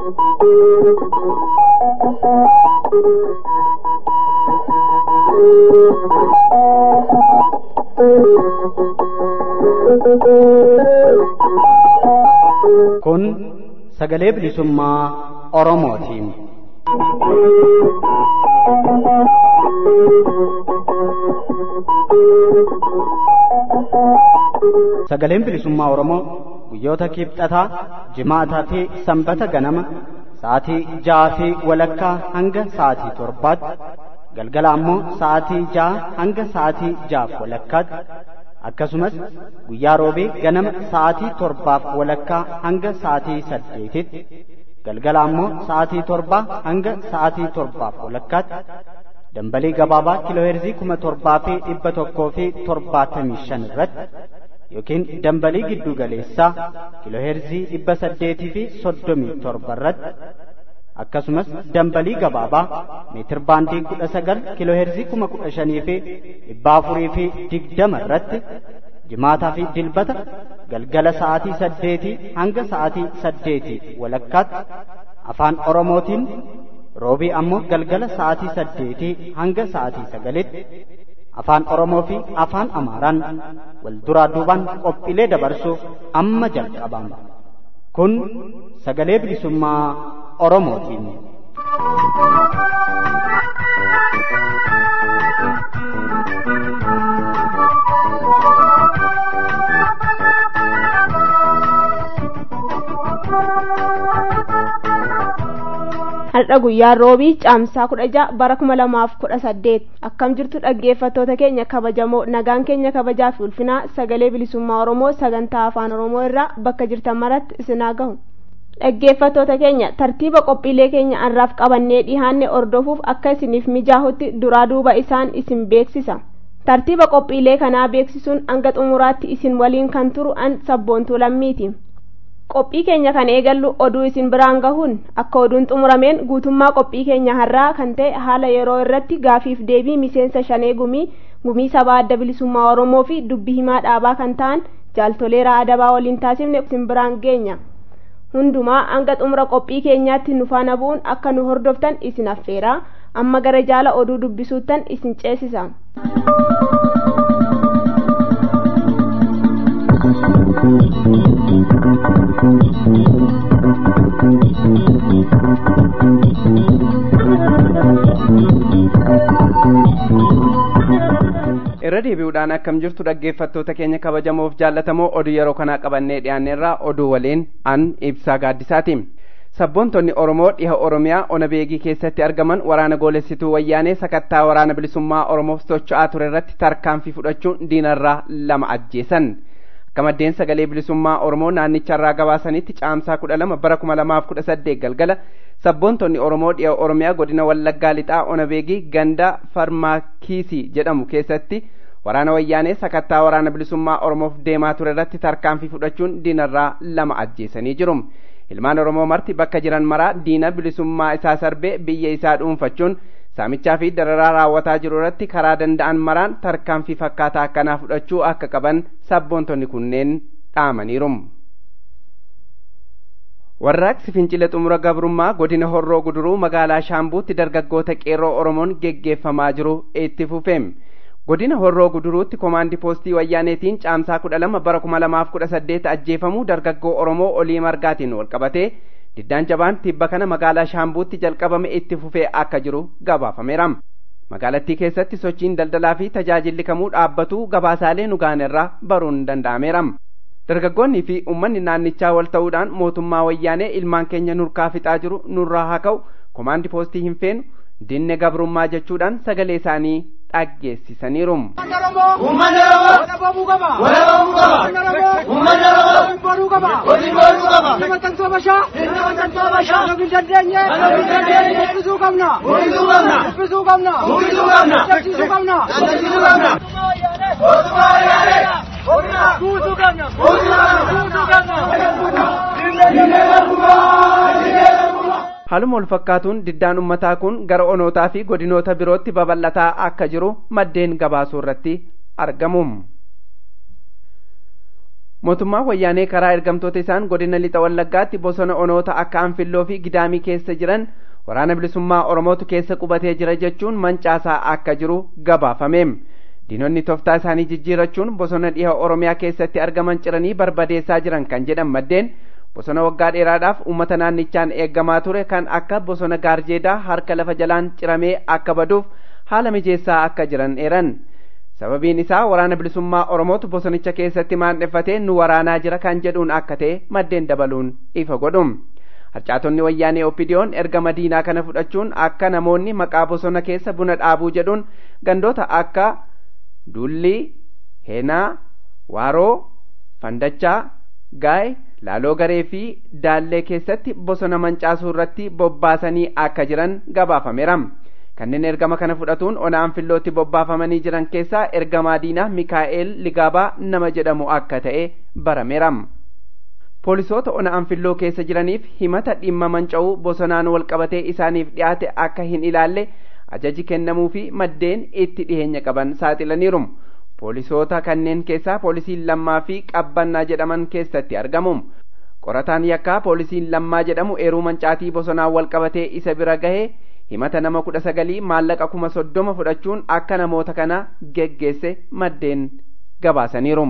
Kun sagalee bilisummaa Oromootiin. Sagaleen bilisummaa Oromoo guyyoota kibxataa, jimaataa fi sanbata ganama sa'aatii 6 fi walakkaa hanga sa'aatii 7, galgala ammoo sa'aatii 6 hanga sa'aatii 6 walakkaatti, akkasumas guyyaa roobee ganama sa'aatii 7 walakkaa hanga sa'aatii 8tti, galgala ammoo sa'aatii 7 hanga sa'aatii 7 walakkaatti dambalii gabaabaa kiilooheerzii 1775 irratti yookiin dambalii giddu galeessaa kiilooheerzii 837 irratti akkasumas dambalii gabaabaa meetir baandii 19 kiilooheerzii 15420 irratti jimaataa fi dilbata galgala sa'aatii 8 hanga sa'aatii 8 walakkaatti afaan Oromootiin, roobii ammoo galgala sa'aatii 8 hanga sa'aatii 9tti afaan Oromoo fi afaan Amaaraan wal duraa duubaan qophiilee dabarsuuf amma jalqabama. Kun sagalee bilisummaa Oromootiin. Har'a guyyaa roobii caamsaa 16 bara 2018 akkam jirtu dhaggeeffattoota keenya kabajamoo, nagaan keenya kabajaa fi ulfinaa sagalee bilisummaa Oromoo sagantaa afaan Oromoo irraa bakka jirtan maratti isinaa gahu. Dhaggeeffattoota keenya tartiiba qophiilee keenya har'aaf qabannee dhihaanne ordofuuf akka isiniif mijaahutti duraa duuba isaan isin beeksisa. Tartiiba qophiilee kanaa beeksisuun hanga xumuraatti isin waliin kan turu an Sabboontuu Lammiiti. Qophii keenya kan eegallu oduu isin biraan gahuun akka oduun xumurameen guutummaa qophii keenya har'aa kan ta'e haala yeroo irratti gaafiif deebii miseensa shanee gumii sabaa adda bilisummaa Oromoo fi dubbii himaa dhaabaa kan ta'an jaaltoleeraa adabaa waliin taasifne isin biraan geenya. Hundumaa hanga xumura qophii keenyaatti nu faana bu'uun akka nu hordoftan isin affeera. Amma gara jaala oduu dubbisuuttan isin ceesisa. Irra deebi'uudhaan akkam jirtu dhaggeeffattoota keenya kabajamoof jaallatamoo oduu yeroo kanaa qabannee dhiyaanneerraa oduu waliin an Ibsaa Gaaddisaati. Sabboontonni Oromoo dhiha Oromiyaa ona beegii keessatti argaman waraana goolessituu wayyaanee sakattaa waraana bilisummaa Oromoof socho'aa ture irratti tarkaanfii fudhachuun diinarraa 2 ajjeesan. Akka maddeen sagalee bilisummaa Oromoo naannicharraa gabaasanitti caamsaa 12 bara 2018 galgala sabboontonni Oromoo dhiha Oromiyaa godina Wallaggaa lixaa ona beegii ganda Farmaakiisii jedhamu keessatti waraana wayyaanee sakattaa waraana bilisummaa Oromoof deemaa ture irratti tarkaanfii fudhachuun diinarraa 2 ajjeesanii jiru. Ilmaan Oromoo marti bakka jiran maraa diina bilisummaa isaa sarbee biyya isaa dhuunfachuun saamichaa fi dararaa raawwataa jiru irratti karaa danda'an maraan tarkaanfii fakkaataa akkanaa fudhachuu akka qaban sabboontonni kunneen dhaamaniiru. Warraaqsi fincila xumura gabrummaa godina Horroo Guduruu magaalaa Shaambuutti dargaggoota qeerroo Oromoon geggeeffamaa jiru itti fufeem. Godina Horroo Guduruutti komaandii poostii wayyaaneetiin caamsaa 12 bara 2018 ajjeefamuu dargaggoo Oromoo Olii Margaatiin walqabatee diddaan jabaan tibba kana magaalaa Shaambuutti jalqabame itti fufee akka jiru gabaafameera. Magaalattii keessatti sochiin daldalaa fi tajaajilli kamuu dhaabbatu gabaasaalee nu gaanerraa baruun danda'ameera. Dargaggoonnii fi uummanni naannichaa wal ta'uudhaan mootummaa wayyaanee ilmaan keenya nurkaa fixaa jiru nurraa haa ka'u, komaandii poostii hin feenu, dinne gabrummaa jechuudhaan sagalee isaanii dhaggeessisaniiru. Haaluma wal fakkaatuun diddaan ummataa kun gara onootaa fi godinoota birootti babal'ataa akka jiru maddeen gabaasuu irratti argamu. mootummaan wayyaanee karaa ergamtoota isaan godina lixa wallaggaatti bosona onoota akka anfilloo fi gidaamii keessa jiran waraana bilisummaa oromootu keessa qubatee jira jechuun mancaasaa akka jiru gabaafame. diinonni tooftaa isaanii jijjiirachuun bosona dhiha oromiyaa keessatti argaman ciranii barbadeessaa jiran kan jedhan maddeen bosona waggaa dheeraadhaaf uummata naannichaan eeggamaa ture kan akka bosona gaarjeedaa harka lafa jalaan ciramee akka baduuf haala mijeessaa akka jiran eeran. sababiin isaa waraana bilisummaa oromootu bosonicha keessatti maandheffatee nu waraanaa jira kan jedhuun akka ta'e maddeen dabaluun ifa godhu. harcaatonni wayyaanee oppidiyoon ergama diinaa kana fudhachuun akka namoonni maqaa bosona keessa buna dhaabuu jedhuun gandoota akka dullii, heenaa, waaroo, fandachaa, gaa'e, laaloo garee fi daallee keessatti bosona mancaasuu irratti bobbaasanii akka jiran gabaafameera. kanneen ergama kana fudhatuun ona anfillootti bobbaafamanii jiran keessaa ergamaa diinaa Mikaa'el Ligaabaa nama jedhamu akka ta'e barameera. poolisoota ona anfilloo keessa jiraniif himata dhimma manca'uu bosonaan wal qabatee isaaniif dhiyaate akka hin ilaalle ajaji kennamuu fi maddeen itti dhiheenya qaban saaxilaniiru. poolisoota kanneen keessaa poolisiin lammaa fi qabbannaa jedhaman keessatti argamu. qorataan yakkaa poolisiin lammaa jedhamu eeruu mancaatii bosonaan wal qabatee isa bira gahee himata nama 19 maallaqa 30 fudhachuun akka namoota kana geggeesse maddeen gabaasaniiru.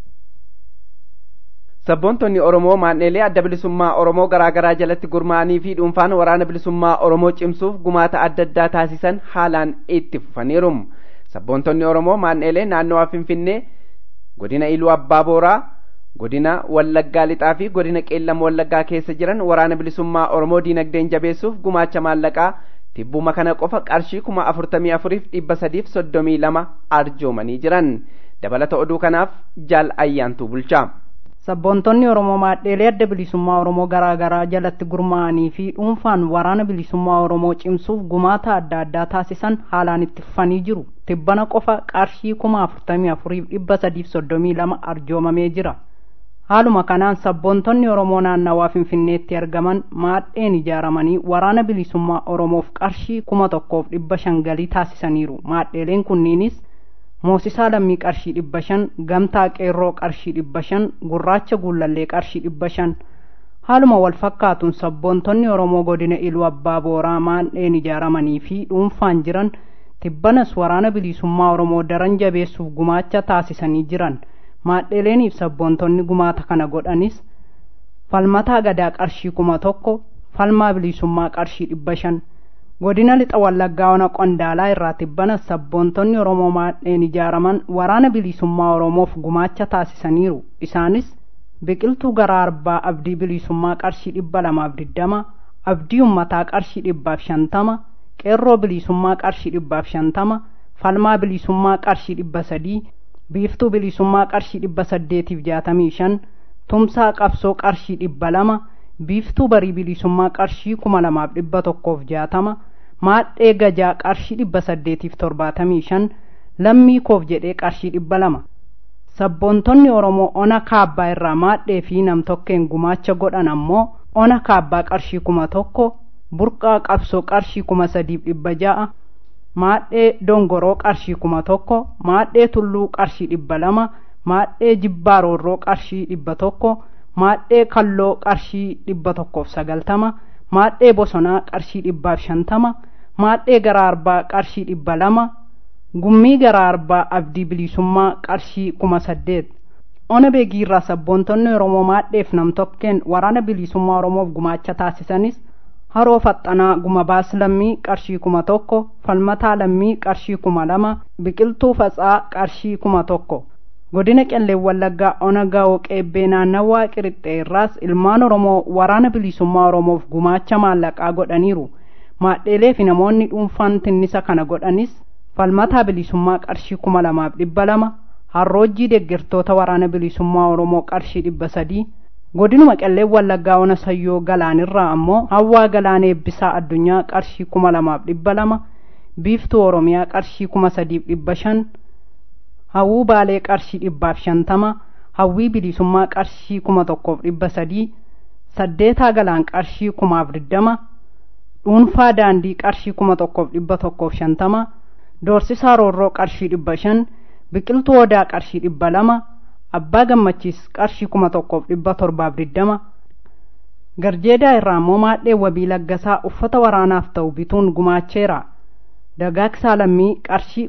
sabboontonni Oromoo maandheelee adda bilisummaa Oromoo garaagaraa jalatti gurmaa'anii fi dhuunfaan waraana bilisummaa Oromoo cimsuuf gumaata adda addaa taasisan haalaan itti fufaniiru. sabboontonni Oromoo maandheelee naannoo Finfinnee, godina Iluu Abbaa Booraa, godina Wallaggaa Lixaa fi godina Qeellam Wallaggaa keessa jiran waraana bilisummaa Oromoo diinagdeen jabeessuuf gumaacha maallaqaa tibbuma kana qofa qarshii 44,332 arjoomanii jiran. dabalata oduu kanaaf jaal ayyaantuu bulchaa. sabboontonni Oromoo maadheelee adda bilisummaa Oromoo garaagaraa jalatti gurmaa'anii fi dhuunfaan waraana bilisummaa Oromoo cimsuuf gumaata adda addaa taasisan haalaan itti fufanii jiru. tibbana qofa qarshii 44,332 arjoomamee jira. haaluma kanaan sabboontonni Oromoo naannawaa Finfinneetti argaman maadheen ijaaramanii waraana bilisummaa Oromoof qarshii 1,500 galii taasisaniiru. maadheeleen kunniinis Moosisaa Lammii qarshii 500, Gamtaa Qeerroo qarshii 500, Gurraacha Guullallee qarshii 500. haaluma wal fakkaatuun sabboontonni Oromoo godina Iluu Abbaa Booraa maadheen ijaaramanii fi dhuunfaan jiran tibbanas waraana bilisummaa Oromoo daran jabeessuuf gumaacha taasisanii jiran. maadheeleeniif sabboontonni gumaata kana godhanis falmataa gadaa qarshii 1,000, falmaa bilisummaa qarshii 500. godina lixa wallaggaa ona qondaalaa irraa tibbana sabboontonni Oromoo maadheen ijaaraman waraana bilisummaa Oromoof gumaacha taasisaniiru. isaanis biqiltuu garaa arbaa abdii bilisummaa qarshii 220, abdii ummataa qarshii 150, qeerroo bilisummaa qarshii 150, falmaa bilisummaa qarshii 300, biiftuu bilisummaa qarshii 865, tumsaa qabsoo qarshii 200, biiftuu barii bilisummaa qarshii 2,160, maadhee gajaa qarshii 875, lammii koof jedhee qarshii 200. sabboontonni Oromoo ona kaabbaa irraa maadhee fi namtokkeen gumaacha godhan ammoo ona kaabbaa qarshii 1,000, burqaa qabsoo qarshii 3,600, maadhee dongoroo qarshii 1,000, maadhee tulluu qarshii 200, maadhee jibbaa roorroo qarshii 100, maadhee kalloo qarshii 190, maadhee bosonaa qarshii 150, maadhee garaa arbaa qarshii 200, gummii garaa arbaa abdii bilisummaa qarshii 8,000. ona beegiirraa sabboontonni Oromoo maadheef namtokkeen waraana bilisummaa Oromoof gumaacha taasisanis haroo faxxanaa guma baas lammii qarshii 1,000, falmataa lammii qarshii 2,000, biqiltuu fatsaa qarshii 1,000. godina qellee wallaggaa ona gaa'oo qeebbee naannawaa qirixxee irraas ilmaan Oromoo waraana bilisummaa Oromoof gumaacha maallaqaa godhaniiru. maadheelee fi namoonni dhuunfaan tinnisa kana godhanis falmataa bilisummaa qarshii 2,200, harroojjii deeggartoota waraana bilisummaa Oromoo qarshii 300, godinuma qellee wallaggaa ona sayyoo galaanirraa ammoo hawwaa galaan eebbisaa addunyaa qarshii 2,200, biiftuu Oromiyaa qarshii 3,500, hawwuu baalee qarshii 150, hawwii bilisummaa qarshii 1,300, saddeetaa galaan qarshii 20,020, dhuunfaa daandii qarshii 1,150, doorsisaa roorroo qarshii 500, biqiltuu odaa qarshii 200, Abbaa Gammachiis qarshii 1,720 Garjeedaa irraa immoo maadhee wabii laggasaa uffata waraanaaf ta'u bituun gumaacheera. Dagaagsaa Lammii qarshii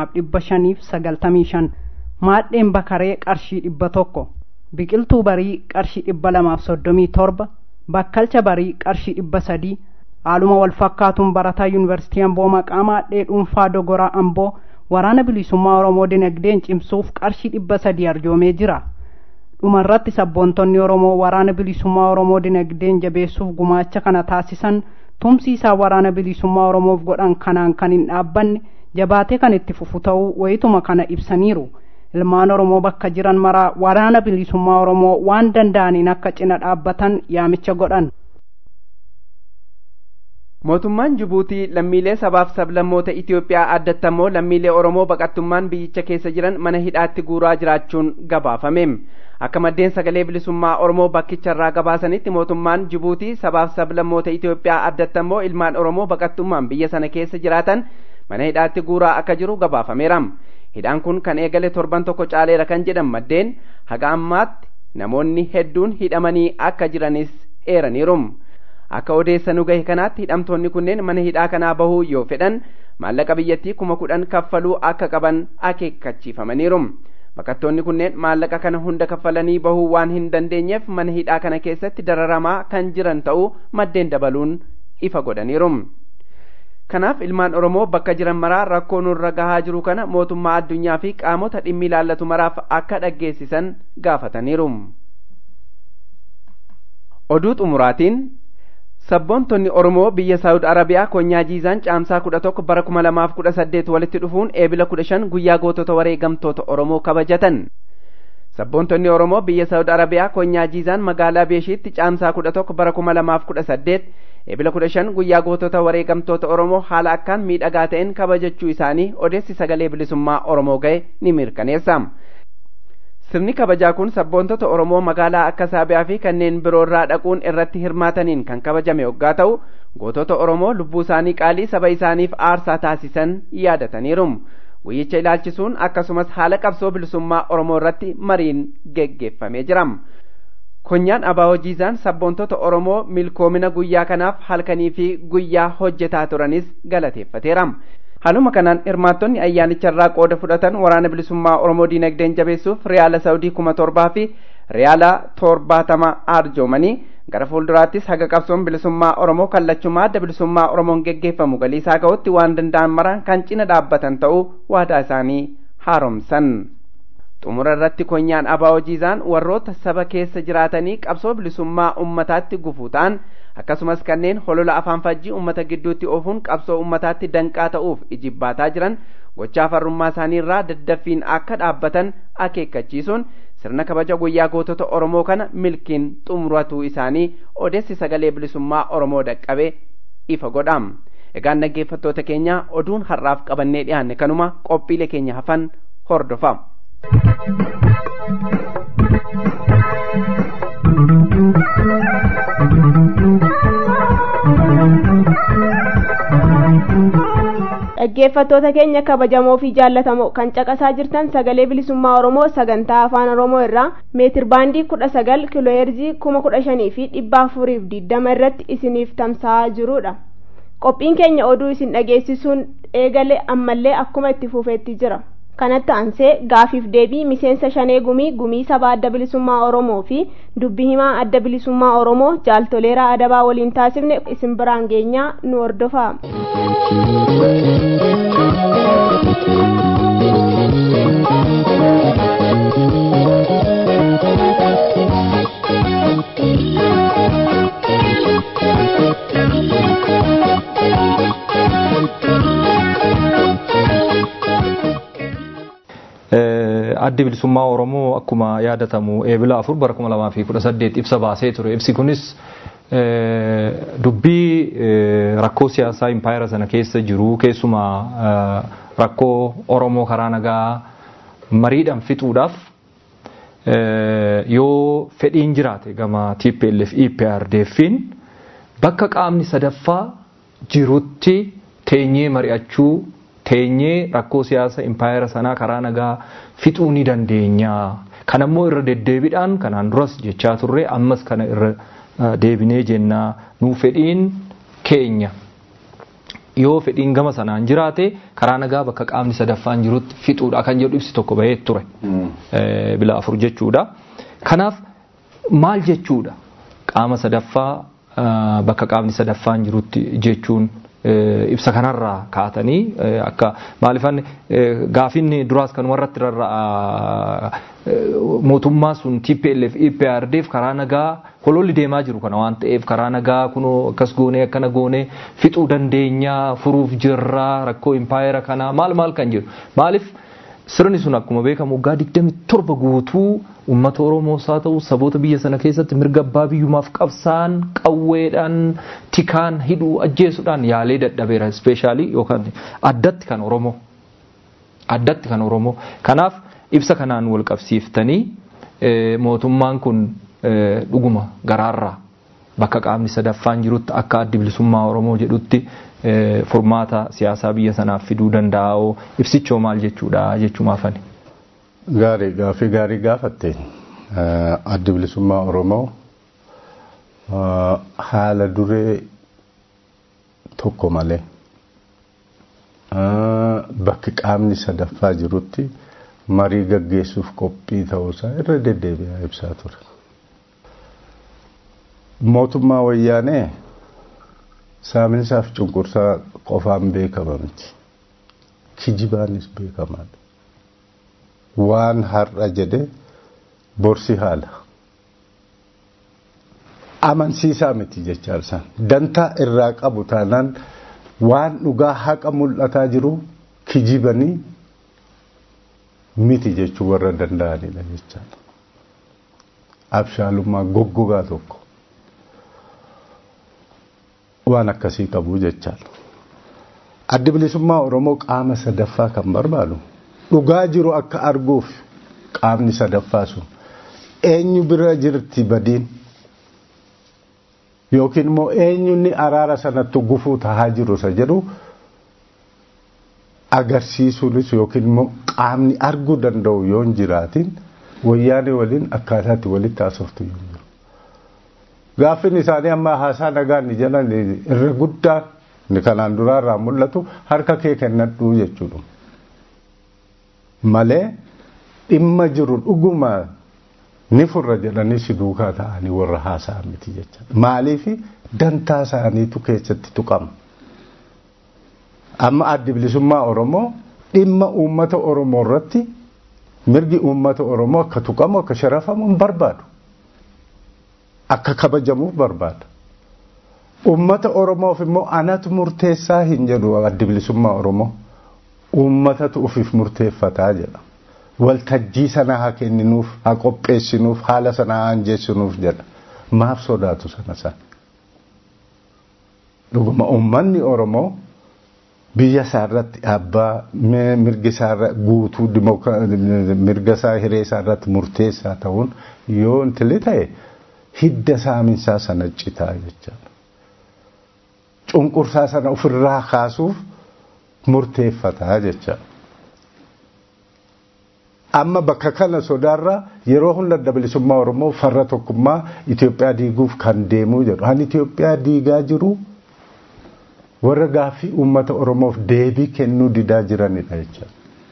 2,595 maadheen Bakaree qarshii 100 Biqiltuu Barii qarshii 237 Bakkalcha Barii qarshii 300 haaluma wal fakkaatuun barataa yuunivarsiitii Amboo maqaa maadhee dhuunfaa Dogoraa Amboo waraana bilisummaa Oromoo dinagdeen cimsuuf qarshii 300 arjoomee jira. Dhumarratti sabboontonni Oromoo waraana bilisummaa Oromoo dinagdeen jabeessuuf gumaacha kana taasisan tumsiisaa waraana bilisummaa Oromoof godhan kanaan kan hin dhaabbanne jabaatee kan itti fufu ta'uu wayituma kana ibsaniiru. Ilmaan Oromoo bakka jiran maraa waraana bilisummaa Oromoo waan danda'aniin akka cina dhaabbatan yaamicha godhan. Mootummaan Jibuutii lammiilee sabaaf sablammoota Itiyoophiyaa addattammoo lammiilee Oromoo baqattummaan biyyicha keessa jiran mana hidhaatti guuraa jiraachuun gabaafame. Akka maddeen sagalee bilisummaa Oromoo bakkicharraa gabaasanitti mootummaan Jibuutii sabaaf sablammoota Itiyoophiyaa addattammoo ilmaan Oromoo baqattummaan biyya sana keessa jiraatan mana hidhaatti guuraa akka jiru gabaafameera. Hidhaan kun kan eegale torban tokko caaleera kan jedhan maddeen haga ammaatti namoonni hedduun hidhamanii akka jiranis eeraniiru. Akka odeessanuu gahe kanaatti hidhamtoonni kunneen mana hidhaa kanaa bahuu yoo fedhan maallaqa biyyattii 10,000 kaffaluu akka qaban akeekkachiifamaniiru. Baqattoonni kunneen maallaqa kana hunda kaffalanii bahuu waan hin dandeenyeef mana hidhaa kana keessatti dararamaa kan jiran ta'uu maddeen dabaluun ifa godhaniiru. Kanaaf ilmaan Oromoo bakka jiran maraa rakkoo nurra gahaa jiru kana mootummaa addunyaa fi qaamota dhimmi ilaallatu maraaf akka dhaggeessisan gaafataniiru. Oduu xumuraatiin sabboontonni Oromoo biyya Saawud Arabiyaa konyaa Jiizaan caamsaa 11 bara 2018 walitti dhufuun eebila 15 guyyaa gootota wareegamtoota Oromoo kabajatan. Sabboontonni Oromoo biyya Saawud Arabiyaa konyaa Jiizaan magaalaa Beeshiitti caamsaa 11 bara 2018 eebila 15 guyyaa gootota wareegamtoota Oromoo haala akkaan miidhagaa ta'een kabajachuu isaanii odeessi sagalee bilisummaa Oromoo ga'e ni mirkaneessa. Sirni kabajaa kun sabboontota Oromoo magaalaa akka Saabiyaa fi kanneen biroo irraa dhaquun irratti hirmaataniin kan kabajame yoggaa ta'u gootota Oromoo lubbuu isaanii qaalii saba isaaniif aarsaa taasisan yaadataniiru. Guyyicha ilaalchisuun akkasumas haala qabsoo bilisummaa Oromoo irratti mariin geggeeffamee jira. Konyaan Abaawoo Jiizaan sabboontota Oromoo milkoomina guyyaa kanaaf halkanii fi guyyaa hojjetaa turanis galateeffateera. Haaluma kanaan hirmaattonni ayyaanicharraa qooda fudhatan waraana bilisummaa Oromoo dinagdeen jabeessuuf riyaala Saawudii 7,000 fi riyaala 70 arjoomanii gara fuulduraattis haga qabsoon bilisummaa Oromoo kallachumaa adda bilisummaa Oromoon geggeeffamu galiisaa ga'utti waan danda'an maraan kan cina dhaabbatan ta'uu waadaa isaanii haaromsan. Xumura irratti konyaan Abaawoo Jiizaan warroota saba keessa jiraatanii qabsoo bilisummaa ummataatti gufuu ta'an akkasumas kanneen holola afaan fajjii ummata gidduutti oofuun qabsoo ummataatti danqaa ta'uuf ijibbaataa jiran gochaa farrummaa isaanii irraa daddaffiin akka dhaabbatan akeekkachiisuun sirna kabaja guyyaa gootota Oromoo kana milkiin xumuratuu isaanii odeessi sagalee bilisummaa Oromoo dhaqqabe ifa godha. Egaan dhaggeeffattoota keenya oduun har'aaf qabannee dhiyaanne kanuma qophiilee keenya hafan hordofa. Dhaggeeffattoota keenya kabajamoo fi jaallatamoo kan caqasaa jirtan sagalee bilisummaa Oromoo sagantaa afaan Oromoo irraa meetir baandii 19 kiilooheerzii 15,000 fi 420 irratti isiniif tamsa'aa jirudha. Qophiin keenya oduu isin dhageessisuun eegale ammallee akkuma itti fufeetti jira. Kanatti aansee gaafiif deebii miseensa shanee gumii saba adda bilisummaa Oromoo fi dubbi himaa adda bilisummaa Oromoo jaaltoleeraa adabaa waliin taasifne isin biraan geenyaa nu hordofaa. Addi bilisummaa Oromoo akkuma yaadatamu eebila 4 bara 2018 ibsa baasee ture. Ibsi kunis dubbii rakkoo siyaasaa impaayera sana keessa jiru keessumaa rakkoo Oromoo karaa nagaa mariidhaan fixuudhaaf yoo fedhiin jiraate gama TPLF EPRDFin bakka qaamni sadaffaa jirutti teenyee mari'achuu teenyee rakkoo siyaasa impaayera sanaa karaa nagaa fixuu ni dandeenya Kanammoo irra deddeebiidhaan kanaan duras jechaa turre ammas kana irra deebinee jennaa nuu fedhiin keenya yoo fedhiin gama sanaan jiraate karaa nagaa bakka qaamni sadaffaan jirutti fixuudha kan jedhu ibsi tokko bahee ture. Bila afur jechuudha. Kanaaf maal jechuudha qaama sadaffaa bakka qaamni sadaffaan jirutti jechuun ibsa kanarraa kaatanii akka maalifan gaafinni duraas kan warratti rarra'a mootummaa sun TPLF EPRDF karaa nagaa hololli deemaa jiru kana waan ta'eef karaa nagaa kunoo akkas goonee akkana goonee fixuu dandeenya furuuf jirra rakkoo impaayera kana maal kan jedhu maaliif sirni sun akkuma beekamu waggaa 27 guutuu uummata Oromoos haa ta'u saboota biyya sana keessatti mirga abbaa biyyummaaf qabsaan qawweedhaan tikaan hidhuu ajjeesuudhaan yaalee dadhabeera ispeeshaalii yookaan addatti kan Oromoo kanaaf ibsa kanaan wal qabsiiftanii mootummaan kun dhuguma garaarraa bakka qaamni sadaffaan jirutti akka addi bilisummaa Oromoo jedhutti furmaata siyaasaa biyya sanaaf fiduu danda'u ibsichoo maal jechuudha jechumaafani. Gaaffii gaarii gaafatte addi bilisummaa Oromoo haala duree tokko malee bakki qaamni sadaffaa jirutti marii gaggeessuuf qophii ta'uusaa irra deddeebi'aa ibsaa ture. Mootummaa wayyaanee saaminsaaf cunqursaa qofaan beekama miti. Kijibaanis beekamaadha. Waan har'a jedhe borsi haala. Amansiisaa miti jechaa isaan. Dantaa irraa qabu taanaan waan dhugaa haqa mul'ataa jiru kijibanii miti jechuu warra danda'anidha jechaadha. Abshaalummaa goggogaa tokko. Waan akkasii qabu jechaadha. Addi bilisummaa Oromoo qaama sadaffaa kan barbaadu dhugaa jiru akka arguuf qaamni sadaffaa sun eenyu bira jirti badiin yookiin immoo eenyunni araara sanatti gufuu tahaa jiru isa jedhu agarsiisuunis yookiin immoo qaamni arguu danda'u yoo hin jiraatin wayyaanee waliin akkaataatti walitti haasoftu yoo jiru. Gaaffiin isaanii amma haasaa nagaan ni jedhan irra guddaa ni kanaan duraarraa mul'atu harka kee kennadhu jechuudha. Malee dhimma jiru dhuguma ni furra jedhanii si duukaa ta'anii warra haasaa miti jecha. Maaliif dantaa isaaniitu keessatti tuqama. Amma addi bilisummaa Oromoo dhimma uummata Oromoo irratti mirgi uummata Oromoo akka tuqamu akka sharafamu hin barbaadu. Akka kabajamuuf barbaada. Uummata Oromoof immoo anatu murteessaa hin jedhu addi bilisummaa Oromoo. Uummatatu ofiif murteeffataa jedha. Waltajjii sana haa kenninuuf, haa qopheessinuuf, haala sana haa injeessinuuf jedha. Maaf sodaatu sana sana. Dhuguma uummanni Oromoo biyya isaa irratti abbaa mirga isaa irra guutuu mirga isaa hiree isaa irratti murteessaa ta'uun yoo intili ta'e hidda saaminsaa sana citaa jechaadha. Cunqursaa sana ofirraa kaasuuf murteeffataa jechaadha. Amma bakka kana sodaarraa yeroo hunda adda bilisummaa Oromoo farra tokkummaa Itoophiyaa diiguuf kan deemuu jedhu. Han Itoophiyaa diigaa jiru warra gaaffii uummata Oromoof deebii kennuu didaa jiranidha jechaadha.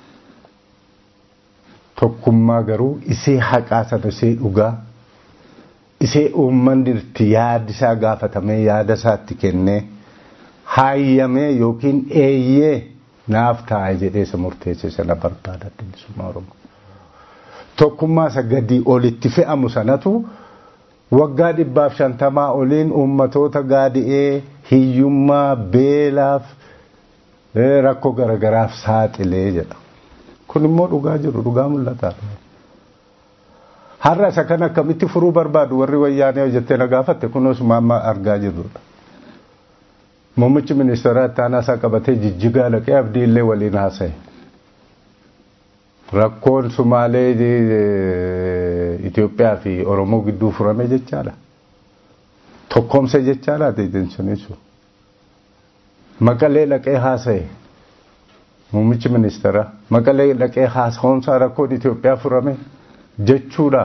Tokkummaa garuu isee haqaa sana isee dhugaa isee uummanni itti yaada isaa gaafatamee yaada isaatti kennee haayyamee yookiin eeyyee naaf taa'e jedhee isa murteesse sana barbaada adda bilisummaa Oromoo. Tokkummaa isa gadi olitti fe'amu sanatu waggaa 150 oliin uummatoota gaadi'ee hiyyummaa beelaaf rakkoo garagaraaf saaxilee jedha. Kun immoo dhugaa jiru dhugaa mul'ata. Har'a isa kan akkamitti furuu barbaadu warri wayyaanee jettee na gaafatte kunuus maamma argaa jirrudha. Muummichi ministeeraa ittaanaa isaa qabatee Jijjigaa dhaqee Abdiillee waliin haasa'e. Rakkoon Sumaalee Itoophiyaa fi Oromoo gidduu furame jechaadha. Tokkoomse jechaadha deejensunis. Maqalee dhaqee haasa'e. Muummichi ministeeraa Maqalee dhaqee haasa'uunsaa rakkoon Itoophiyaa furame jechuudha.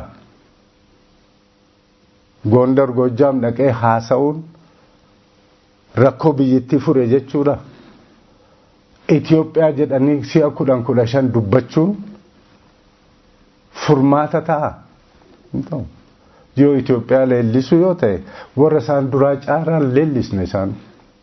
Gondar Gojjaam dhaqee haasa'uun rakkoo biyyattii fure jechuudha. Itoophiyaa jedhanii si'a 10-15 dubbachuun furmaata ta'a. Yoo Itoophiyaa leellisu yoo ta'e warra isaan duraa caaraan leellisne isaan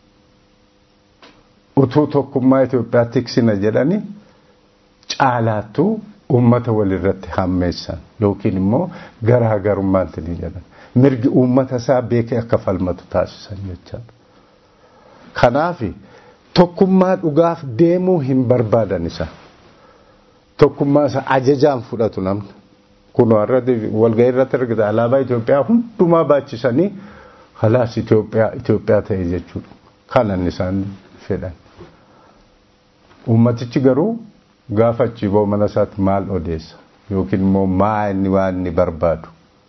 utuu tokkummaa Itoophiyaa tiksina jedhanii caalaattuu uummata walirratti hammeessan yookiin immoo garaagarummaatti ni jedhan. Mirgi uummata isaa beekee akka falmatu taasisan jechaadha. Kanaaf tokkummaa dhugaaf deemuu hin barbaadan isa. Tokkummaa isa ajajaan fudhatu namni. Kun walgahii irratti argita alaabaa Itoophiyaa hundumaa baachisanii halaas Itoophiyaa ta'e jechuudha. Kanan isaan fedhan. Uummatichi garuu gaafa achi ba'u mana isaatti maal odeessa yookiin immoo maa inni waan inni barbaadu.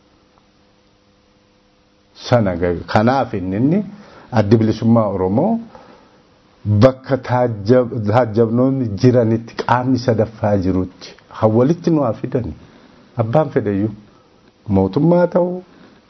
Sana kanaaf inni addi bilisummaa Oromoo bakka taajjabnoonni jiranitti qaamni sadaffaa jirutti hawwalitti nu fidani. Abbaan fedhayyuu mootummaa ta'u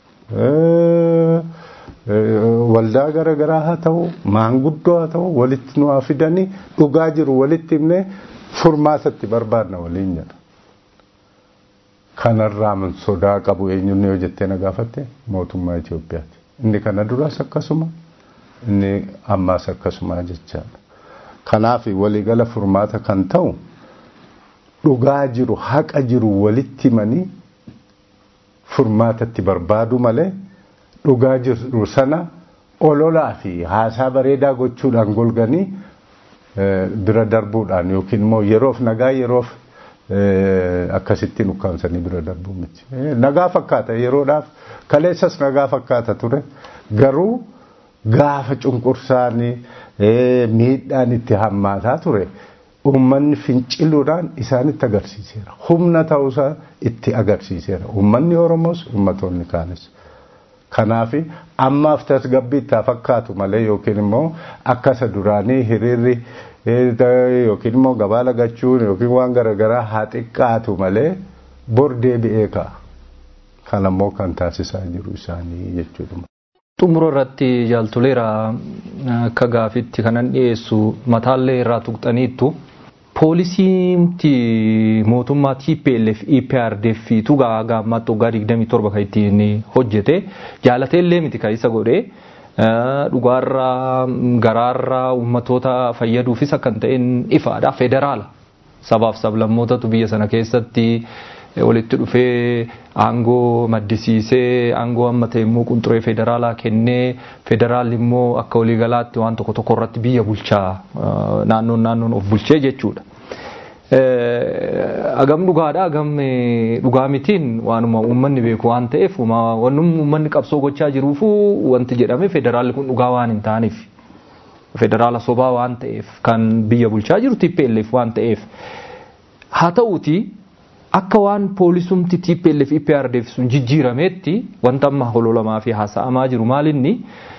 waldaa garaagaraa haa ta'u maanguddoo haa ta'u walitti nu fidanii dhugaa jiru walitti himnee furmaatatti barbaadna waliin jedha. Kanarraa man sodaa qabu eenyuun yoo jettee na gaafatte mootummaa Itoophiyaati. Inni kana duras akkasuma inni ammaas akkasuma jechaadha. Kanaaf waliigala furmaata kan ta'u dhugaa jiru haqa jiru walitti himanii furmaatatti barbaadu malee dhugaa jiru sana ololaa fi haasaa bareedaa gochuudhaan golganii bira darbuudhaan yookiin immoo yeroof nagaa yeroof akkasittiin ukkaamsanii bira darbuu miti. Nagaa fakkaata yeroodhaaf kaleessas nagaa fakkaata ture garuu gaafa cunqursaanii miidhaan itti hammaataa ture uummanni finciluudhaan isaanitti agarsiiseera. Humna ta'uusaa itti agarsiiseera. Uummanni Oromoos uummattoonni kaanis. Kanaaf ammaaf tasgabbii itti fakkaatu malee yookiin immoo akkasa duraanii hiriirri yookiin immoo gabaa lagachuun yookiin waan garaagaraa haa xiqqaatu malee bor deebi'ee ka'a. Kan ammoo kan taasisaa jiru isaanii jechuudha. Xumura irratti jaaltoleera akka gaafitti kanan dhiyeessu mataallee irraa tuqxaniittu poolisiimti mootummaa TPLF EPRDF tugaa gaammattu waggaa 27 kan ittiin hojjete jaalateellee miti kan isa godhe dhugaarraa garaarraa uummattoota fayyaduufis akkan ta'een ifaadha federaala sabaaf sablammootatu biyya sana keessatti walitti dhufee aangoo maddisiisee aangoo amma ta'e immoo qunxuree federaalaa kennee federaalli immoo akka waliigalaatti waan tokko tokko irratti biyya bulchaa naannoon of bulchee jechuudha. Agam dhugaadha agam dhugaa mitiin waanuma uummanni beeku waan ta'eef waanuma uummanni qabsoo gochaa jiruufu wanti jedhame federaalli kun dhugaa waan hin taaneef federaala sobaa waan ta'eef kan biyya bulchaa jiru TPLF waan ta'eef haa ta'uuti akka waan poolisumti TPLF EPRDF sun jijjiirameetti wanta amma hololamaa fi haasa'amaa jiru maalinni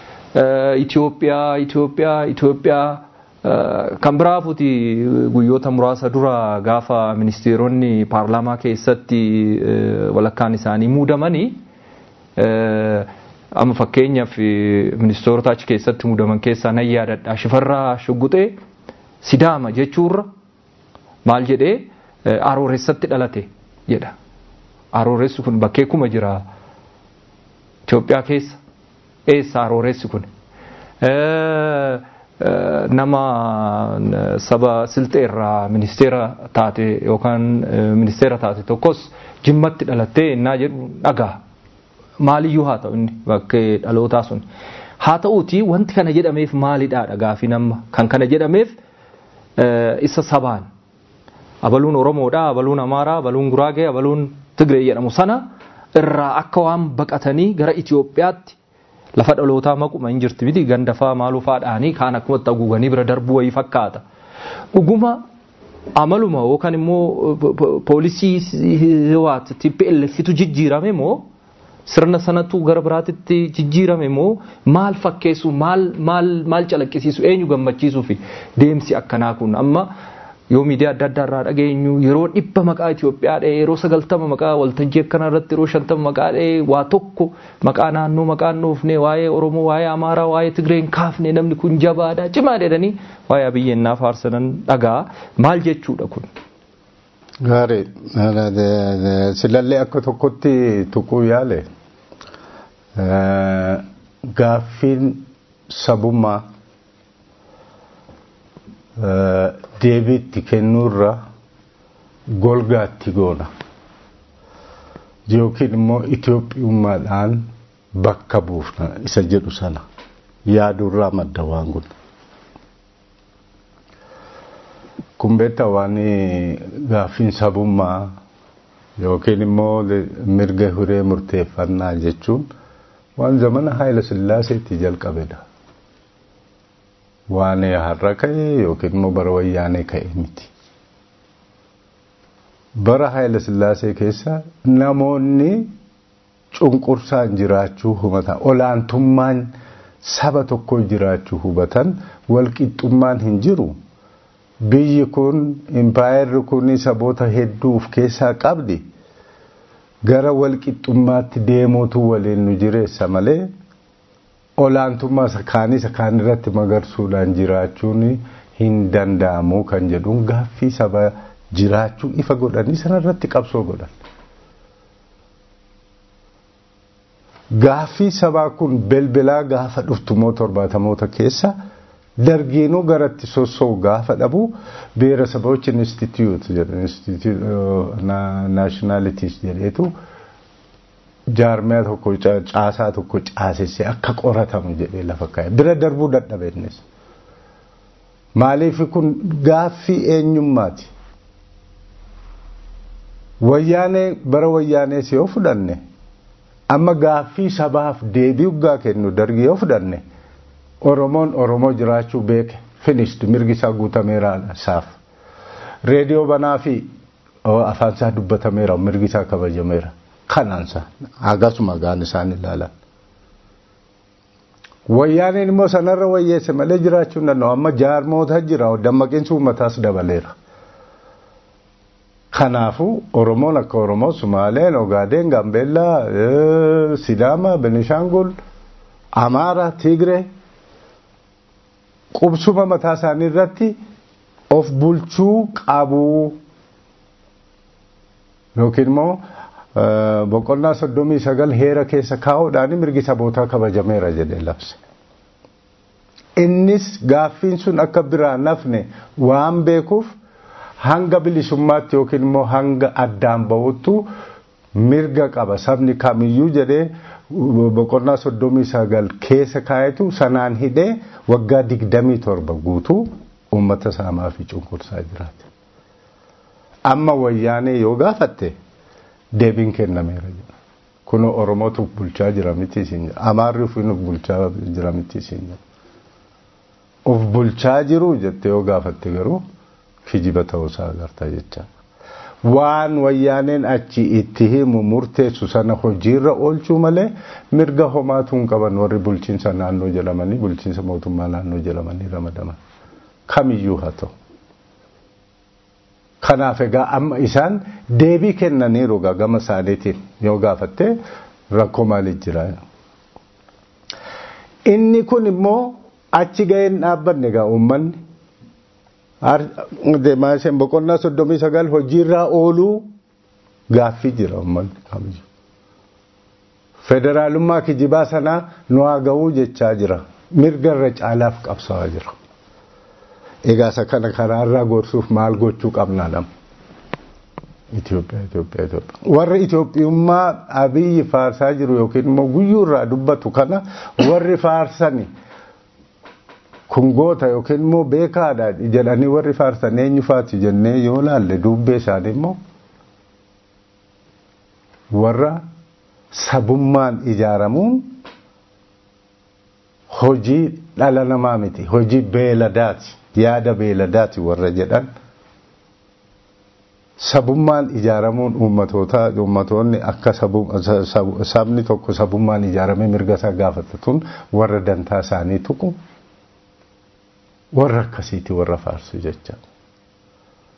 Itoophiyaa kan biraafuti guyyoota muraasa dura gaafa ministeeronni paarlaamaa keessatti walakkaan isaanii muudamanii amma fakkeenyaaf ministeerota achi keessatti muudaman keessaa nan yaadadha Shifarraa Shugguxee Sidaama jechuurra maal jedhee Arooressatti dhalate jedha. Arooressi kun bakkee kuma jira Itoophiyaa keessa eessa Arooressi kun nama saba silxeerraa ministeera taate yookaan ministeera taate tokkos Jimmatti dhalattee innaa jedhu dhagaa maaliyyuu haa ta'u inni bakkee dhalootaa sun haa ta'uuti wanti kana jedhameef maalidha gaaffii nama kan kana jedhameef isa sabaan abaluun Oromoodha abaluun Amaaraa abaluun Guraagee abaluun Tigree jedhamu sana irraa akka waan baqatanii gara Itoophiyaatti lafa dhalootaa maquma hin jirti miti gandafaa maaluufaadhaanii kaan akkumatti haguuganii bira darbuu wayii fakkaata. Dhuguma amaluma yookaan immoo poolisii waat TPLFitu jijjiirame moo sirna sanatu gara biraatitti jijjiirame moo maal fakkeessu maal calaqqisiisu eenyu gammachiisuu fi deemsi akkanaa kun amma yoo miidiyaa adda addaa irraa dhageenyu yeroo 100 maqaa Itoophiyaa dhee yeroo 90 maqaa waltajjii akkana irratti yeroo 50 maqaa dhee waa tokko maqaa naannoo maqaa nuufne waa'ee Oromoo waa'ee Amaaraa waa'ee Tigreen kaafne namni kun jabaadha cimaa jedhanii waa'ee Abiyyennaa faarsanan dhagaa maal jechuudha kun. Gaarii silallee akka tokkotti tuquu yaale gaaffiin sabummaa deebiitti kennuurra golgaatti goona yookiin immoo Itoophiyummaadhaan bakka buufna isa jedhu sana yaadurraa madda waan kun beektaa waan gaaffiin sabummaa yookiin immoo mirga hiree murteeffannaa jechuun waan zamana Haayila Sillaaseetti jalqabedha. Waan har'a ka'e yookiin immoo bara wayyaanee ka'e miti. Bara Haayila Sillaasee keessa namoonni cunqursaan jiraachuu hubatan olaantummaan saba tokko jiraachuu hubatan walqixxummaan hin jiru. Biyyi kun impaayerri kun saboota hedduuf keessaa qabdi. Gara walqixxummaatti deemuutu waliin nu jireessa malee olaantummaa sakaan irratti magarsuudhaan jiraachuun hin danda'amu kan jedhuun gaaffii saba jiraachuu ifa godhanii sanarratti qabsoo godhan. Gaaffii sabaa kun belbelaa gaafa dhuftumoo 70moota keessa dargiinuu garatti sossoo gaafa dhabu ብሔረሰቦች ኢንስቲትዩት ናሽናሊቲስ jedheetu jaarmiyaa tokko caasaa tokko caasesse akka qoratamu jedhee lafa kaa'e bira darbuu dadhabees maaliif kun gaaffii eenyummaati wayyaanee bara wayyaanee si fudhanne amma gaaffii sabaaf deebii uggaa kennu dargii fudhanne Oromoon Oromoo jiraachuu beeke finished mirgi isaa guutameera saaf reediyoo banaa fi afaan isaa dubbatameera mirgi isaa kabajameera kanaansa agasuma gaan isaan ilaalan wayyaaneen immoo sanarra wayyeesse malee jiraachuu danda'u amma jaarmoota jira dammaqinsa uummataas dabaleera kanaafu Oromoon akka Oromoo Sumaaleen Ogaadeen Gambeellaa Sidaama Benishangul Amaara Tigree qubsuma mataa isaanii irratti of bulchuu qabu yookiin immoo boqonnaa 39 heera keessa kaa'uudhaan mirgi sabootaa kabajameera jedhee labse. Innis gaaffiin sun akka biraan nafne waan beekuuf hanga bilisummaatti yookiin immoo hanga addaan ba'utti mirga qaba sabni kamiyyuu jedhee boqonnaa 39 keessa kaa'etu sanaan hidhee waggaa 27 guutuu uummata saamaa fi cunqursaa jiraate. Amma wayyaanee yoo gaafatte deebiin kennameera jedha. Kun Oromootu bulchaa jira miti isin jedha. Amaarri ofiin bulchaa jira miti isin jedha. Of bulchaa jiru jettee yoo gaafatte garuu kijiba ta'uusaa agartaa jecha. Waan wayyaaneen achi itti himu murteessu sana hojiirra oolchuu malee mirga homaatu hin qaban warri bulchiinsa naannoo jedhamanii bulchiinsa mootummaa naannoo jedhamanii ramadaman kamiyyuu haa ta'u. Kanaaf egaa amma isaan deebii kennaniiru gama isaaniitiin yoo gaafatte rakkoo maaliif jira. Inni kun immoo achi ga'een dhaabbanne egaa uummanni. Deemaaseen boqonnaa 39 hojiirraa ooluu gaaffii jira uummanni kamiyyuu. Federaalummaa kijibaa sanaa nu haa ga'uu jechaa jira. Mirga irra caalaaf qabsaa'aa jira. Egaa isa kana karaarraa gorsuuf maal gochuu qabnaa nama? Itoophiyaa. Warri Itoophiyummaa Abiyyi faarsaa jiru yookiin immoo guyyuurraa dubbatu kana warri faarsani. Kun goota yookiin immoo beekaadha jedhanii warri faarsan eenyu faati jennee yoo laalle dubbee isaanii immoo warra sabummaan ijaaramuun hojii dhala namaa miti hojii beeladaati yaada beeladaati warra jedhan sabummaan ijaaramuun uummatoonni akka sabni tokko sabummaan ijaaramee mirga isaa gaafatatuun warra dantaa isaanii tuqu warra akkasiiti warra faarsu jecha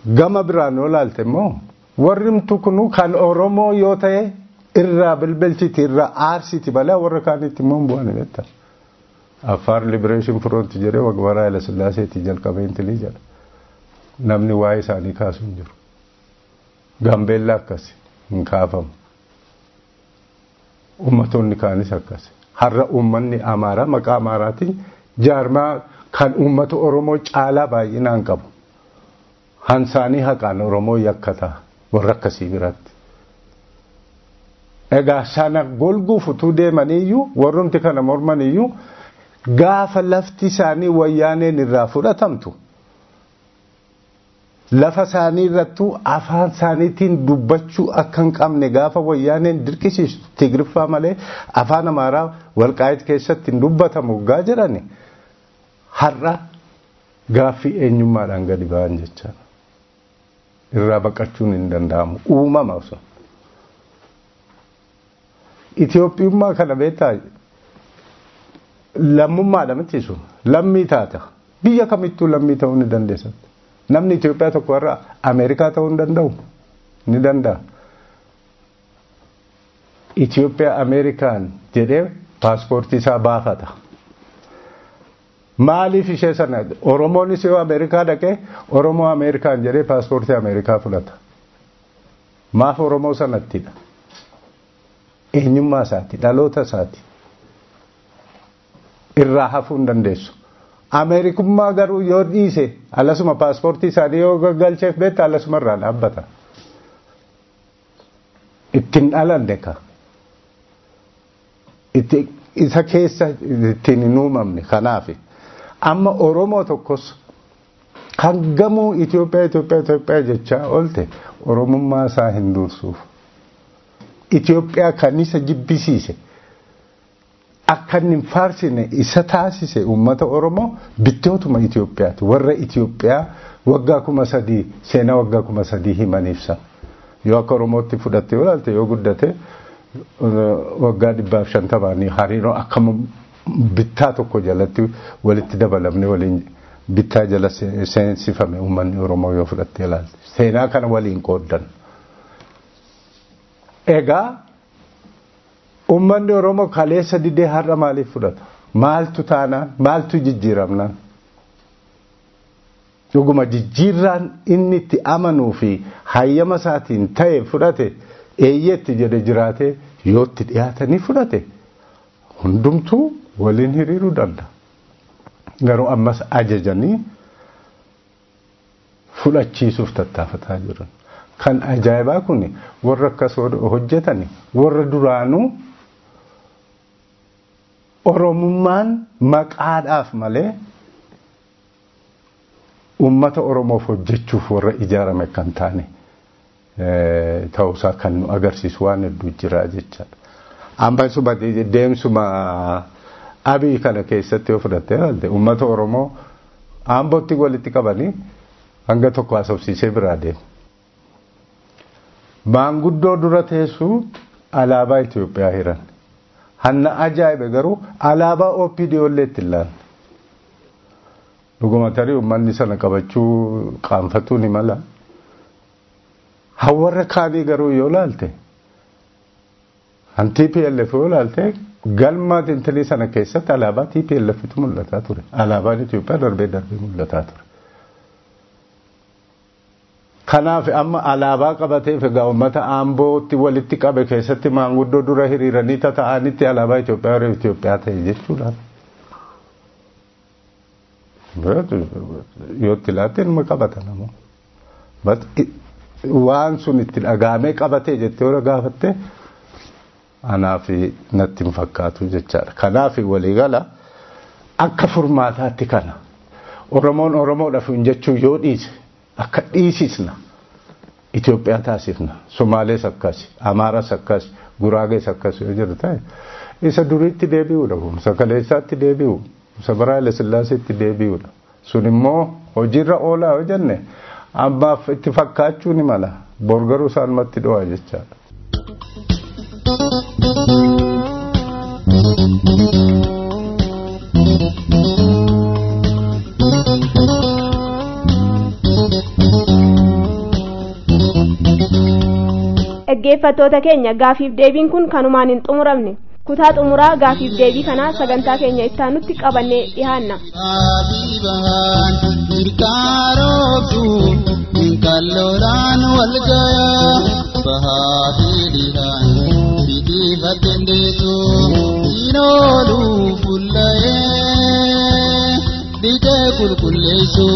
gama biraan olaalte immoo warrimtu kunu kan Oromoo yoo ta'e irraa bilbilchiti irraa aarsiti balaa warra kaanitti immoo bu'anii betta. Affaar Liberation Front jedhee wagbaraa Haile Sillaaseetii jalqabee intilii jedha. Namni waa'ee isaanii kaasuu hin jiru. Gambeellaa akkasi hin kaafamu. Ummatoonni kaanis akkasi. Har'a uummanni Amaaraa maqaa Amaaraatiin jaarmaa kan uummata Oromoo caalaa baay'inaan qabu. Hansaanii haqaan Oromoo yakkataa warra akkasii biratti. Egaa sana golguuf utuu deemaniyyuu warrumti kana mormaniyyuu gaafa lafti isaanii wayyaaneen irraa fudhatamtu lafa isaanii irrattuu afaan isaaniitiin dubbachuu akka hin qabne gaafa wayyaaneen dirqisiistu Tigriffaa malee afaan Amaaraa Walqaayit keessatti hin dubbatamu gaa jedhani har'a gaaffii eenyummaadhaan gadi ba'an jechaa irraa baqachuun hin danda'amu uumama osoo Itoophiyummaa kana beektaa lammummaadha miti sun lammii taata biyya kamittuu lammii ta'uu ni dandeessa namni Itoophiyaa tokko irraa Ameerikaa ta'uu hin danda'u ni danda'a Itoophiyaa Ameerikaan jedhee paaspoortii isaa baafata maaliif ishee sana Oromoonis yoo Ameerikaa dhaqee Oromoo Ameerikaan jedhee paaspoortii Ameerikaa fudhata maaf Oromoo sanattidha eenyummaa isaati dhaloota isaati irraa hafuu hin dandeessu. Ameerikummaa garuu yoo dhiise alasuma paaspoortii isaanii yoo galcheef beekta alasuma irraa dhaabbata. Ittiin dhalanne ka. Isa keessa ittiin hin uumamne kanaaf. Amma Oromoo tokkos hangamuu Itoophiyaa jechaa oolte Oromummaa isaa hin dursuuf. Itoophiyaa kan isa jibbisiise. Akka hin faarsine isa taasise uummata Oromoo bittootuma Itoophiyaati warra Itoophiyaa waggaa 3,000 seenaa waggaa 3,000 himaniifsa yoo akka Oromootti fudhatte olaalte yoo guddate waggaa 150 hariiroo akka bittaa tokko jalatti walitti dabalamne waliin bittaa jala seensifame uummanni Oromoo yoo fudhatte olaalte seenaa kana waliin qooddan egaa Uummanni Oromoo kaleessa didee har'a maaliif fudhata? Maaltu taanaan? Maaltu jijjiiramnaan? Dhuguma jijjiirraan inni itti amanuu fi hayyama isaatiin ta'e fudhate eeyyeetti jedhe jiraate yoo itti dhiyaatanii fudhate hundumtuu waliin hiriiruu danda'a. Garuu ammas ajajanii fudhachiisuuf tattaafataa jiran. Kan ajaa'ibaa kun warra akkas hojjetani warra duraanuu Oromummaan maqaadhaaf malee uummata Oromoof hojjechuuf warra ijaarame kan taane ta'uusaa kan nu agarsiisu waan hedduu jira jechaadha. Amma suma deemsuma Abiy kana keessatti yoo fudhatte uummata Oromoo Ambootti walitti qabanii hanga tokko haasofsiisee biraa deemu. Maanguddoo dura teessuu alaabaa Itoophiyaa hiran. Hanna ajaa'ibe garuu alaabaa OPDO illee itti ilaalan. Dhuguma tarii uummanni sana qabachuu qaanfatuu ni mala. Hawarra kaanii garuu yoo laalte TPLF yoo laalte galma tintilii sana keessatti alaabaa TPLFtu mul'ataa ture. Alaabaan Itoophiyaa darbee mul'ataa ture. Kanaaf amma alaabaa qabateef egaa uummata Ambootti walitti qabe keessatti maanguddoo dura hiriiranii ta'anitti alaabaa Itoophiyaa ta'e jechuudha. Yoo itti ilaalte nama qabata namoo. Waan sun itti dhagaamee qabatee jettee yoo gaafatte anaaf natti hin fakkaatu jechaadha. Kanaaf waliigala akka furmaataatti kana Oromoon Oromoodhaaf hin jechuu yoo dhiise akka dhiisisna Itoophiyaa taasifna Somaalees akkas Amaaraas akkas Guraagees akkas yoo jiru ta'e isa duriitti deebi'uudha isa kaleessaatti deebi'u isa bara Haile Sillaaseetti deebi'uudha sun immoo hojiirra oolaa yoo jenne ammaaf itti fakkaachuu ni mala borgaruu isaanumatti dho'a jechaadha. dhaggeeffattoota keenya gaafiif deebiin kun kanumaan hin xumuramne kutaa xumuraa gaafiif deebii kana sagantaa keenya ittaanutti qabannee dhiyaanna. Kalloran walgaya bahadiran bidi batendesu inolu fullae dike kulkullesu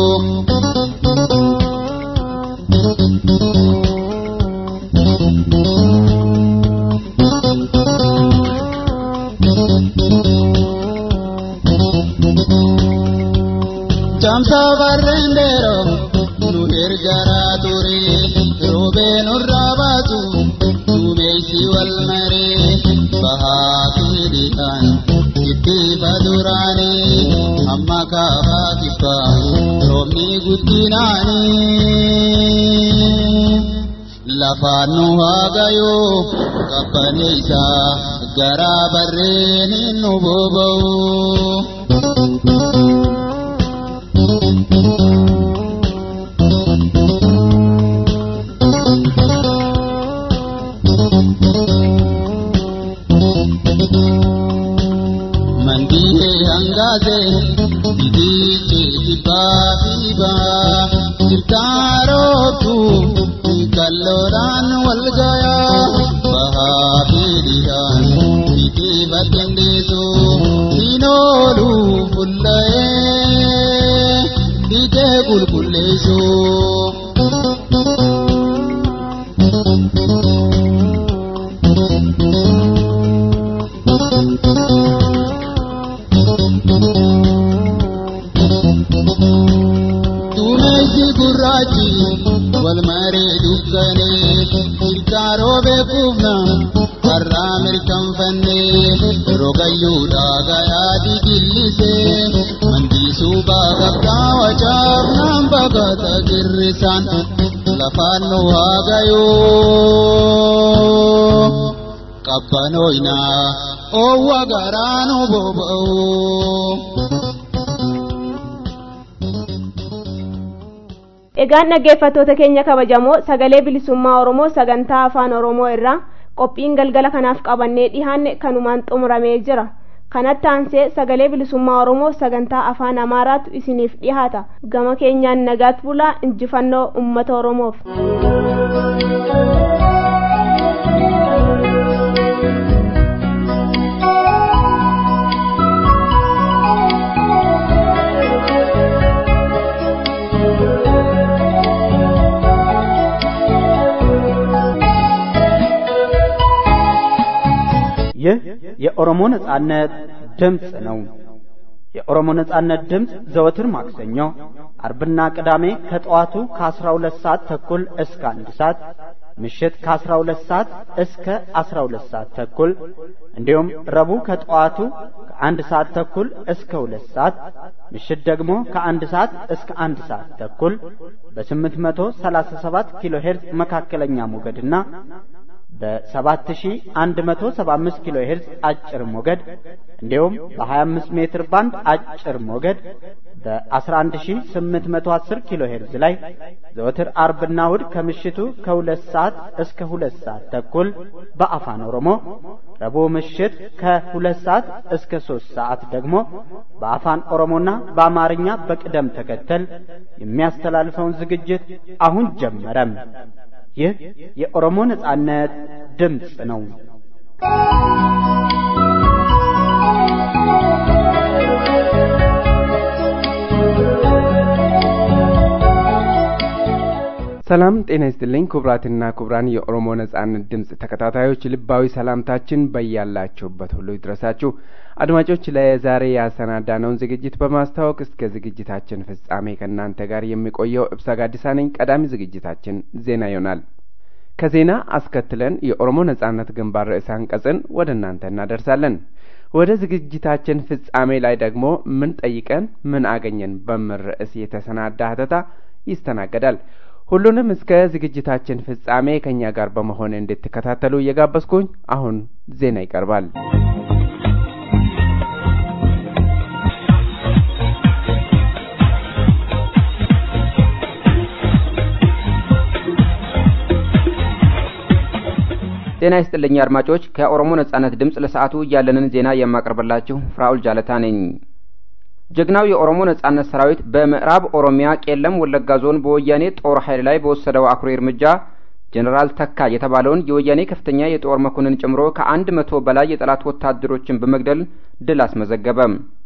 jamsa barrendero ergara turi roben urabatu tumeisi wal mare bahatidikan itti badurani amma ka bakifa romni gudinani lafanu hagayo kapaneisa gara barreni nubobo kalloran walgaya bahadiran bidi batendesu inolu fullae dike kulkullesu tumesi gurrachi wal mare dukkane irkaro bekufna karra mirkan fanne rogayu dagaya digillise mandi suba gabta wajab nam bagata girrisan lafanu hagayo kapanoina o wagarano bobo. Egaan dhaggeeffattoota keenya kabajamoo sagalee bilisummaa Oromoo sagantaa afaan Oromoo irraa qophiin galgala kanaaf qabannee dhihaanne kanumaan xumuramee jira. Kanatti aansee sagalee bilisummaa Oromoo sagantaa afaan Amaaraatu isiniif dhihaata. Gama keenyaan nagaatti bulaa injifannoo uummata Oromoof. ይህ የኦሮሞ ነጻነት ድምጽ ነው። የኦሮሞ ነጻነት ድምጽ ዘወትር ማክሰኞ፣ አርብና ቅዳሜ ከጠዋቱ ከ12 ሰዓት ተኩል እስከ 1 ሰዓት፣ ምሽት ከ12 ሰዓት እስከ 12 ሰዓት ተኩል እንዲሁም ረቡዕ ከጠዋቱ ከ1 ሰዓት ተኩል እስከ 2 ሰዓት፣ ምሽት ደግሞ ከ1 ሰዓት እስከ 1 ሰዓት ተኩል በ837 ኪሎ ሄርዝ መካከለኛ ሞገድና በ7175 ኪሎ ሄርዝ አጭር ሞገድ እንዲሁም በ25 ሜትር ባንድ አጭር ሞገድ በ11810 ኪሎ ሄርዝ ላይ ዘወትር አርብና እሁድ ከምሽቱ ከ2 ሰዓት እስከ 2 ሰዓት ተኩል በአፋን ኦሮሞ፣ ረቡዕ ምሽት ከ2 ሰዓት እስከ 3 ሰዓት ደግሞ በአፋን ኦሮሞና በአማርኛ በቅደም ተከተል የሚያስተላልፈውን ዝግጅት አሁን ጀመረም። ይህ የኦሮሞ ነጻነት ድምጽ ነው። ሰላም ጤና ይስጥልኝ ክቡራትና ክቡራን የኦሮሞ ነጻነት ድምጽ ተከታታዮች ልባዊ ሰላምታችን በያላችሁበት ሁሉ ይድረሳችሁ። አድማጮች ለዛሬ ያሰናዳነውን ዝግጅት በማስተዋወቅ እስከ ዝግጅታችን ፍጻሜ ከእናንተ ጋር የሚቆየው እብሳ ጋዲሳ ነኝ። ቀዳሚ ዝግጅታችን ዜና ይሆናል። ከዜና አስከትለን የኦሮሞ ነጻነት ግንባር ርዕሰ አንቀጽን ወደ እናንተ እናደርሳለን። ወደ ዝግጅታችን ፍጻሜ ላይ ደግሞ ምን ጠይቀን ምን አገኘን በሚል ርዕስ የተሰናዳ ሀተታ ይስተናገዳል። ሁሉንም እስከ ዝግጅታችን ፍጻሜ ከኛ ጋር በመሆን እንድትከታተሉ እየጋበዝኩኝ አሁን ዜና ይቀርባል። ጤና ይስጥልኝ አድማጮች፣ ከኦሮሞ ነጻነት ድምጽ ለሰዓቱ ያለንን ዜና የማቀርብላችሁ ፍራኦል ጃለታ ነኝ። ጀግናው የኦሮሞ ነጻነት ሰራዊት በምዕራብ ኦሮሚያ ቄለም ወለጋ ዞን በወያኔ ጦር ኃይል ላይ በወሰደው አኩሪ እርምጃ ጀነራል ተካ የተባለውን የወያኔ ከፍተኛ የጦር መኮንን ጨምሮ ከ100 በላይ የጠላት ወታደሮችን በመግደል ድል አስመዘገበ።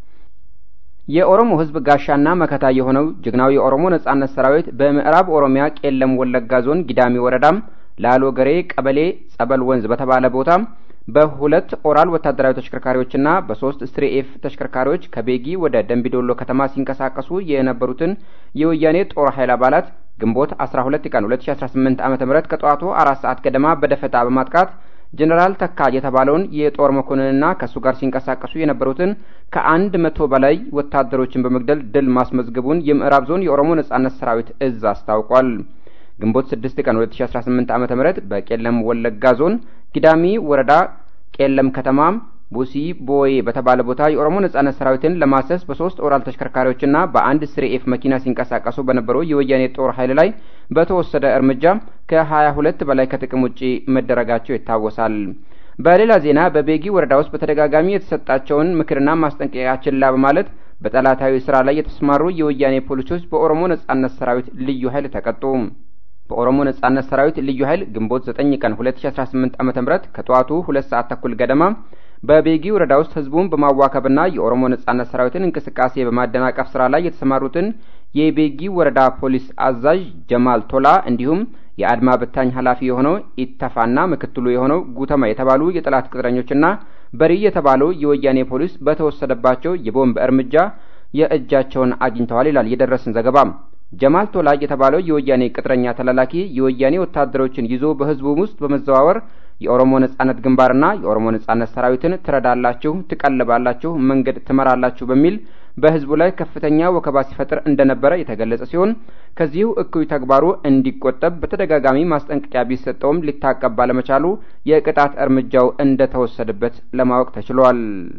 የኦሮሞ ህዝብ ጋሻና መከታ የሆነው ጀግናው የኦሮሞ ነጻነት ሰራዊት በምዕራብ ኦሮሚያ ቄለም ወለጋ ዞን ጊዳሚ ወረዳም ላሎ ገሬ ቀበሌ ጸበል ወንዝ በተባለ ቦታ በሁለት ኦራል ወታደራዊ ተሽከርካሪዎችና በ3 ስትሪኤፍ ተሽከርካሪዎች ከቤጊ ወደ ደምቢዶሎ ከተማ ሲንቀሳቀሱ የነበሩትን የወያኔ ጦር ኃይል አባላት ግንቦት 12 ቀን 2018 ዓ.ም ከጠዋቱ 4 ሰዓት ገደማ በደፈጣ በማጥቃት ጀነራል ተካ የተባለውን የጦር መኮንንና ከሱ ጋር ሲንቀሳቀሱ የነበሩትን ከ100 በላይ ወታደሮችን በመግደል ድል ማስመዝገቡን የምዕራብ ዞን የኦሮሞ ነጻነት ሰራዊት እዝ አስታውቋል። ግንቦት 6 ቀን 2018 ዓ.ም በቄለም ወለጋ ዞን ጊዳሚ ወረዳ ቄለም ከተማ ቡሲ ቦይ በተባለ ቦታ የኦሮሞ ነጻነት ሰራዊትን ለማሰስ በ3 ኦራል ተሽከርካሪዎችና በአንድ ስሪኤፍ መኪና ሲንቀሳቀሱ በነበሩ የወያኔ ጦር ኃይል ላይ በተወሰደ እርምጃ ከ22 በላይ ከጥቅም ውጪ መደረጋቸው ይታወሳል። በሌላ ዜና በቤጊ ወረዳ ውስጥ በተደጋጋሚ የተሰጣቸውን ምክርና ማስጠንቀቂያ ችላ በማለት በጠላታዊ ስራ ላይ የተሰማሩ የወያኔ ፖሊሶች በኦሮሞ ነጻነት ሰራዊት ልዩ ኃይል ተቀጡ። በኦሮሞ ነጻነት ሰራዊት ልዩ ኃይል ግንቦት 9 ቀን 2018 ዓ.ም ከጠዋቱ 2 ሰዓት ተኩል ገደማ በቤጊ ወረዳ ውስጥ ህዝቡን በማዋከብና የኦሮሞ ነጻነት ሰራዊትን እንቅስቃሴ በማደናቀፍ ስራ ላይ የተሰማሩትን የቤጊ ወረዳ ፖሊስ አዛዥ ጀማል ቶላ እንዲሁም የአድማ በታኝ ኃላፊ የሆነው ኢተፋና ምክትሉ የሆነው ጉተማ የተባሉ የጠላት ቅጥረኞችና በሪ የተባለው የወያኔ ፖሊስ በተወሰደባቸው የቦምብ እርምጃ የእጃቸውን አግኝተዋል ይላል የደረሰን ዘገባ። ጀማል ቶላ የተባለው የወያኔ ቅጥረኛ ተላላኪ የወያኔ ወታደሮችን ይዞ በህዝቡ ውስጥ በመዘዋወር የኦሮሞ ነጻነት ግንባርና የኦሮሞ ነጻነት ሰራዊትን ትረዳላችሁ፣ ትቀልባላችሁ፣ መንገድ ትመራላችሁ በሚል በህዝቡ ላይ ከፍተኛ ወከባ ሲፈጥር እንደነበረ የተገለጸ ሲሆን ከዚሁ እኩይ ተግባሩ እንዲቆጠብ በተደጋጋሚ ማስጠንቀቂያ ቢሰጠውም ሊታቀብ ባለመቻሉ የቅጣት እርምጃው እንደተወሰደበት ለማወቅ ተችሏል።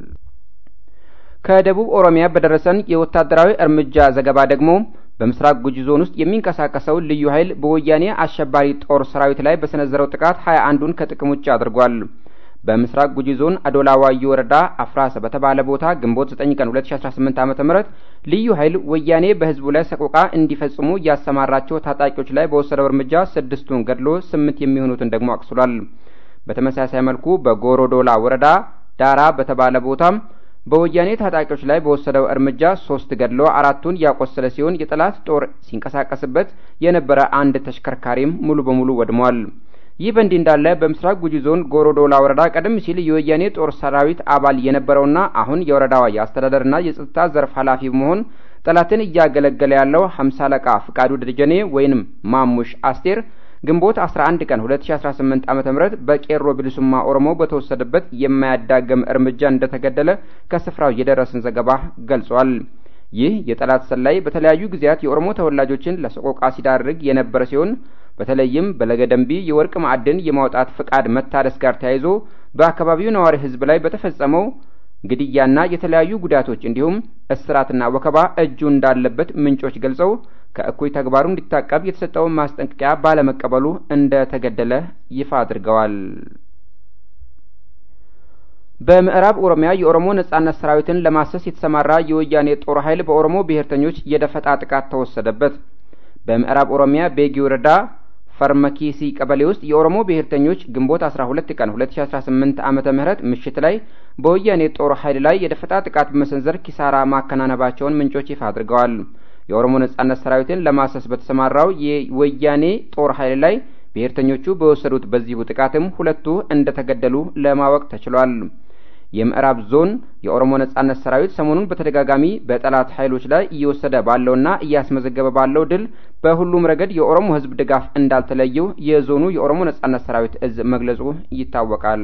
ከደቡብ ኦሮሚያ በደረሰን የወታደራዊ እርምጃ ዘገባ ደግሞ በምስራቅ ጉጂ ዞን ውስጥ የሚንቀሳቀሰው ልዩ ኃይል በወያኔ አሸባሪ ጦር ሰራዊት ላይ በሰነዘረው ጥቃት 21ን ከጥቅም ውጭ አድርጓል። በምስራቅ ጉጂ ዞን አዶላ ዋዩ ወረዳ አፍራሰ በተባለ ቦታ ግንቦት 9 ቀን 2018 ዓ.ም ልዩ ኃይል ወያኔ በህዝቡ ላይ ሰቆቃ እንዲፈጽሙ ያሰማራቸው ታጣቂዎች ላይ በወሰደው እርምጃ 6ቱን ገድሎ 8 የሚሆኑትን ደግሞ አቁስሏል። በተመሳሳይ መልኩ በጎሮዶላ ወረዳ ዳራ በተባለ ቦታ በወያኔ ታጣቂዎች ላይ በወሰደው እርምጃ 3 ገድሎ 4ቱን ያቆሰለ ሲሆን የጠላት ጦር ሲንቀሳቀስበት የነበረ አንድ ተሽከርካሪም ሙሉ በሙሉ ወድሟል። ይህ በእንዲህ እንዳለ በምስራቅ ጉጂ ዞን ጎሮዶላ ወረዳ ቀደም ሲል የወያኔ ጦር ሰራዊት አባል የነበረውና አሁን የወረዳው የአስተዳደርና የጸጥታ ዘርፍ ኃላፊ በመሆን ጠላትን እያገለገለ ያለው 50 አለቃ ፍቃዱ ደጀኔ ወይንም ማሙሽ አስቴር ግንቦት 11 ቀን 2018 ዓ.ም በቄሮ ብልሱማ ኦሮሞ በተወሰደበት የማያዳግም እርምጃ እንደተገደለ ከስፍራው የደረሰን ዘገባ ገልጿል። ይህ የጠላት ሰላይ በተለያዩ ጊዜያት የኦሮሞ ተወላጆችን ለሰቆቃ ሲዳርግ የነበረ ሲሆን በተለይም በለገደምቢ የወርቅ ማዕድን የማውጣት ፍቃድ መታደስ ጋር ተያይዞ በአካባቢው ነዋሪ ህዝብ ላይ በተፈጸመው ግድያና የተለያዩ ጉዳቶች እንዲሁም እስራትና ወከባ እጁ እንዳለበት ምንጮች ገልጸው ከእኩይ ተግባሩ እንዲታቀብ የተሰጠውን ማስጠንቀቂያ ባለመቀበሉ እንደተገደለ ይፋ አድርገዋል። በምዕራብ ኦሮሚያ የኦሮሞ ነጻነት ሰራዊትን ለማሰስ የተሰማራ የወያኔ ጦር ኃይል በኦሮሞ ብሔርተኞች የደፈጣ ጥቃት ተወሰደበት። በምዕራብ ኦሮሚያ ቤጊ ወረዳ ፈርመኪሲ ቀበሌ ውስጥ የኦሮሞ ብሔርተኞች ግንቦት 12 ቀን 2018 ዓመተ ምህረት ምሽት ላይ በወያኔ ጦር ኃይል ላይ የደፈጣ ጥቃት በመሰንዘር ኪሳራ ማከናነባቸውን ምንጮች ይፋ አድርገዋል። የኦሮሞ ነጻነት ሰራዊትን ለማሰስ በተሰማራው የወያኔ ጦር ኃይል ላይ ብሔርተኞቹ በወሰዱት በዚሁ ጥቃትም 2ቱ እንደተገደሉ ለማወቅ ተችሏል። የምዕራብ ዞን የኦሮሞ ነጻነት ሰራዊት ሰሞኑን በተደጋጋሚ በጠላት ኃይሎች ላይ እየወሰደ ባለውና እያስመዘገበ ባለው ድል በሁሉም ረገድ የኦሮሞ ህዝብ ድጋፍ እንዳልተለየው የዞኑ የኦሮሞ ነጻነት ሰራዊት እዝ መግለጹ ይታወቃል።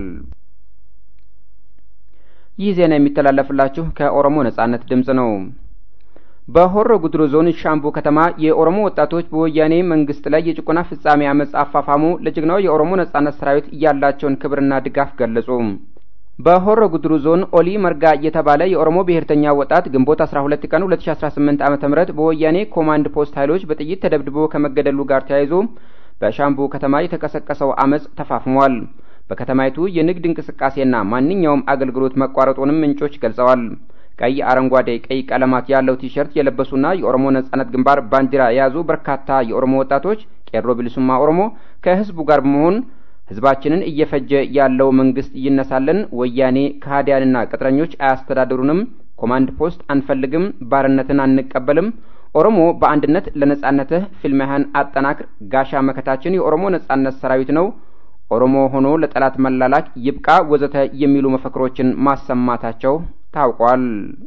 ይህ ዜና የሚተላለፍላችሁ ከኦሮሞ ነጻነት ድምጽ ነው። በሆሮ ጉድሩ ዞን ሻምቡ ከተማ የኦሮሞ ወጣቶች በወያኔ መንግስት ላይ የጭቆና ፍጻሜ አመጽ አፋፋሙ ለጀግናው የኦሮሞ ነጻነት ሰራዊት ያላቸውን ክብርና ድጋፍ ገለጹ። በሆሮ ጉድሩ ዞን ኦሊ መርጋ የተባለ የኦሮሞ ብሔርተኛ ወጣት ግንቦት 12 ቀን 2018 ዓ.ም በወያኔ ኮማንድ ፖስት ኃይሎች በጥይት ተደብድቦ ከመገደሉ ጋር ተያይዞ በሻምቡ ከተማ የተቀሰቀሰው አመጽ ተፋፍሟል። በከተማይቱ የንግድ እንቅስቃሴና ማንኛውም አገልግሎት መቋረጡንም ምንጮች ገልጸዋል። ቀይ፣ አረንጓዴ፣ ቀይ ቀለማት ያለው ቲሸርት የለበሱና የኦሮሞ ነጻነት ግንባር ባንዲራ የያዙ በርካታ የኦሮሞ ወጣቶች ቄሮ ቢሊሱማ ኦሮሞ ከህዝቡ ጋር በመሆን ህዝባችንን እየፈጀ ያለው መንግስት ይነሳልን፣ ወያኔ ከሃዲያንና ቅጥረኞች አያስተዳድሩንም፣ ኮማንድ ፖስት አንፈልግም፣ ባርነትን አንቀበልም፣ ኦሮሞ በአንድነት ለነጻነትህ ፍልሚያህን አጠናክር፣ ጋሻ መከታችን የኦሮሞ ነጻነት ሰራዊት ነው፣ ኦሮሞ ሆኖ ለጠላት መላላክ ይብቃ ወዘተ የሚሉ መፈክሮችን ማሰማታቸው ታውቋል።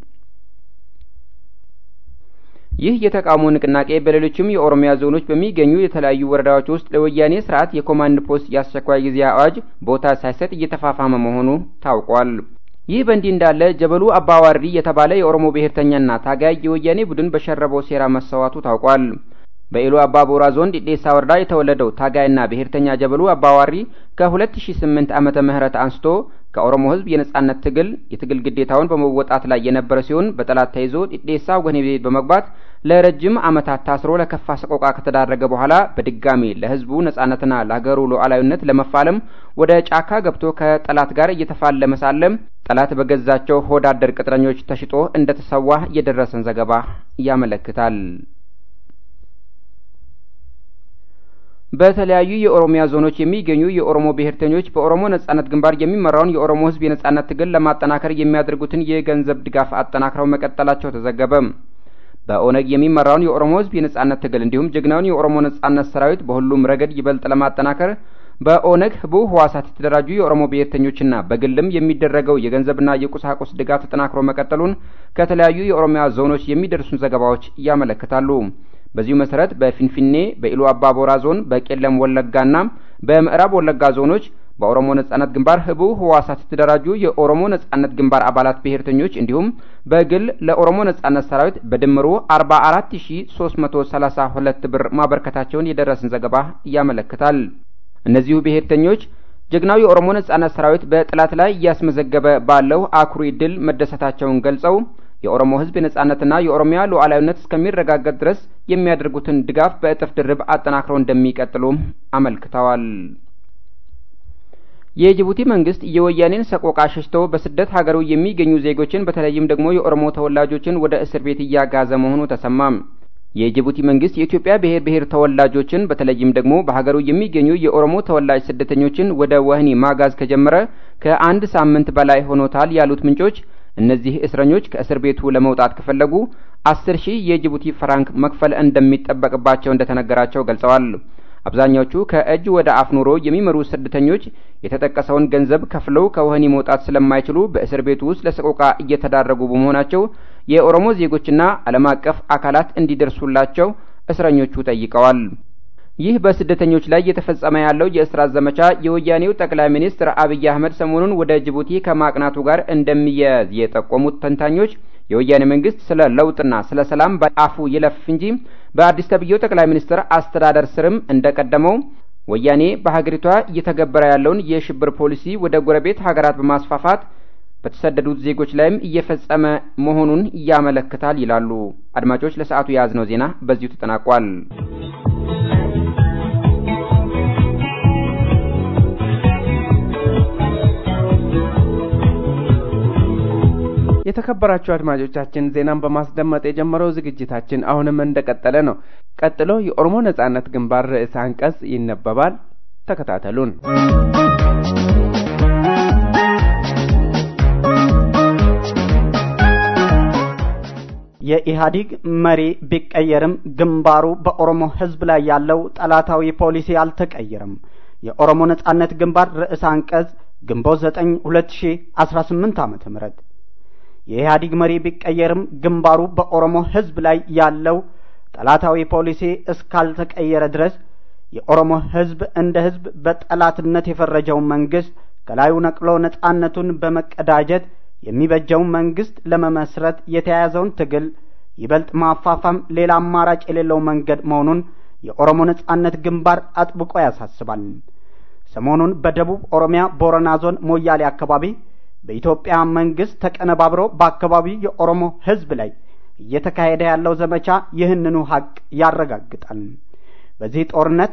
ይህ የተቃውሞ ንቅናቄ በሌሎችም የኦሮሚያ ዞኖች በሚገኙ የተለያዩ ወረዳዎች ውስጥ ለወያኔ ስርዓት የኮማንድ ፖስት የአስቸኳይ ጊዜ አዋጅ ቦታ ሳይሰጥ እየተፋፋመ መሆኑ ታውቋል። ይህ በእንዲህ እንዳለ ጀበሉ አባዋሪ የተባለ የኦሮሞ ብሔርተኛና ታጋይ የወያኔ ቡድን በሸረበው ሴራ መሰዋቱ ታውቋል። በኢሉ አባቦራ ዞን ዲዴሳ ወረዳ የተወለደው ታጋይና ብሔርተኛ ጀበሉ አባዋሪ ከ2008 ዓመተ ምህረት አንስቶ ከኦሮሞ ህዝብ የነጻነት የትግል ግዴታውን በመወጣት ላይ የነበረ ሲሆን በጠላት ተይዞ ዲዴሳ ወህኒ ቤት በመግባት ለረጅም ዓመታት ታስሮ ለከፋ ሰቆቃ ከተዳረገ በኋላ በድጋሚ ለህዝቡ ነጻነትና ለሀገሩ ሉዓላዊነት ለመፋለም ወደ ጫካ ገብቶ ከጠላት ጋር እየተፋለመ ሳለ ጠላት በገዛቸው ሆዳደር ቅጥረኞች ተሽጦ እንደተሰዋ የደረሰን ዘገባ ያመለክታል። በተለያዩ የኦሮሚያ ዞኖች የሚገኙ የኦሮሞ ብሔርተኞች በኦሮሞ ነጻነት ግንባር የሚመራውን የኦሮሞ ህዝብ የነጻነት ትግል ለማጠናከር የሚያደርጉትን የገንዘብ ድጋፍ አጠናክረው መቀጠላቸው ተዘገበ። በኦነግ የሚመራውን የኦሮሞ ህዝብ የነጻነት ትግል እንዲሁም ጀግናውን የኦሮሞ ነጻነት ሰራዊት በሁሉም ረገድ ይበልጥ ለማጠናከር በኦነግ ህቡ ህዋሳት የተደራጁ የኦሮሞ ብሔርተኞችና በግልም የሚደረገው የገንዘብና የቁሳቁስ ድጋፍ ተጠናክሮ መቀጠሉን ከተለያዩ የኦሮሚያ ዞኖች የሚደርሱን ዘገባዎች ያመለክታሉ። በዚሁ መሰረት በፊንፊኔ፣ በኢሉ አባቦራ ዞን፣ በቄለም ወለጋና በምዕራብ ወለጋ ዞኖች በኦሮሞ ነጻነት ግንባር ህቡ ህዋሳት የተደራጁ የኦሮሞ ነጻነት ግንባር አባላት ብሔርተኞች እንዲሁም በግል ለኦሮሞ ነጻነት ሰራዊት በድምሩ 44332 ብር ማበርከታቸውን የደረሰን ዘገባ ያመለክታል። እነዚሁ ብሔርተኞች ጀግናው የኦሮሞ ነጻነት ሰራዊት በጠላት ላይ እያስመዘገበ ባለው አኩሪ ድል መደሰታቸውን ገልጸው የኦሮሞ ህዝብ የነጻነትና የኦሮሚያ ሉዓላዊነት እስከሚረጋገጥ ድረስ የሚያደርጉትን ድጋፍ በእጥፍ ድርብ አጠናክረው እንደሚቀጥሉ አመልክተዋል። የጅቡቲ መንግስት የወያኔን ሰቆቃ ሸሽተው በስደት ሀገሩ የሚገኙ ዜጎችን በተለይም ደግሞ የኦሮሞ ተወላጆችን ወደ እስር ቤት እያጋዘ መሆኑ ተሰማ። የጅቡቲ መንግስት የኢትዮጵያ ብሔር ተወላጆችን በተለይም ደግሞ በሀገሩ የሚገኙ የኦሮሞ ተወላጅ ስደተኞችን ወደ ወህኒ ማጋዝ ከጀመረ ከአንድ ሳምንት በላይ ሆኖታል ያሉት ምንጮች እነዚህ እስረኞች ከእስር ቤቱ ለመውጣት ከፈለጉ 10,000 የጅቡቲ ፍራንክ መክፈል እንደሚጠበቅባቸው እንደተነገራቸው ገልጸዋል። አብዛኛዎቹ ከእጅ ወደ አፍ ኑሮ የሚመሩ ስደተኞች የተጠቀሰውን ገንዘብ ከፍለው ከወህኒ መውጣት ስለማይችሉ በእስር ቤቱ ውስጥ ለሰቆቃ እየተዳረጉ በመሆናቸው የኦሮሞ ዜጎችና ዓለም አቀፍ አካላት እንዲደርሱላቸው እስረኞቹ ጠይቀዋል። ይህ በስደተኞች ላይ እየተፈጸመ ያለው የእስራት ዘመቻ የወያኔው ጠቅላይ ሚኒስትር አብይ አህመድ ሰሞኑን ወደ ጅቡቲ ከማቅናቱ ጋር እንደሚያያዝ የጠቆሙት ተንታኞች የወያኔ መንግስት ስለ ለውጥና ስለ ሰላም በአፉ ይለፍ እንጂ በአዲስ ተብዬው ጠቅላይ ሚኒስትር አስተዳደር ስርም እንደቀደመው ወያኔ በሀገሪቷ እየተገበረ ያለውን የሽብር ፖሊሲ ወደ ጎረቤት ሀገራት በማስፋፋት በተሰደዱት ዜጎች ላይም እየፈጸመ መሆኑን ያመለክታል ይላሉ። አድማጮች፣ ለሰዓቱ የያዝነው ዜና በዚሁ ተጠናቋል። የተከበራችሁ አድማጮቻችን ዜናን በማስደመጥ የጀመረው ዝግጅታችን አሁንም እንደቀጠለ ነው። ቀጥሎ የኦሮሞ ነጻነት ግንባር ርዕሰ አንቀጽ ይነበባል። ተከታተሉን። የኢህአዴግ መሪ ቢቀየርም ግንባሩ በኦሮሞ ህዝብ ላይ ያለው ጠላታዊ ፖሊሲ አልተቀየረም። የኦሮሞ ነጻነት ግንባር ርዕሰ አንቀጽ ግንቦት 9 2018 ዓ.ም የኢህአዴግ መሪ ቢቀየርም ግንባሩ በኦሮሞ ህዝብ ላይ ያለው ጠላታዊ ፖሊሲ እስካልተቀየረ ድረስ የኦሮሞ ህዝብ እንደ ህዝብ በጠላትነት የፈረጀው መንግስት ከላዩ ነቅሎ ነጻነቱን በመቀዳጀት የሚበጀውን መንግስት ለመመስረት የተያያዘውን ትግል ይበልጥ ማፋፋም ሌላ አማራጭ የሌለው መንገድ መሆኑን የኦሮሞ ነጻነት ግንባር አጥብቆ ያሳስባል። ሰሞኑን በደቡብ ኦሮሚያ ቦረና ዞን ሞያሌ አካባቢ በኢትዮጵያ መንግስት ተቀነባብሮ በአካባቢው የኦሮሞ ህዝብ ላይ እየተካሄደ ያለው ዘመቻ ይህንኑ ሀቅ ያረጋግጣል። በዚህ ጦርነት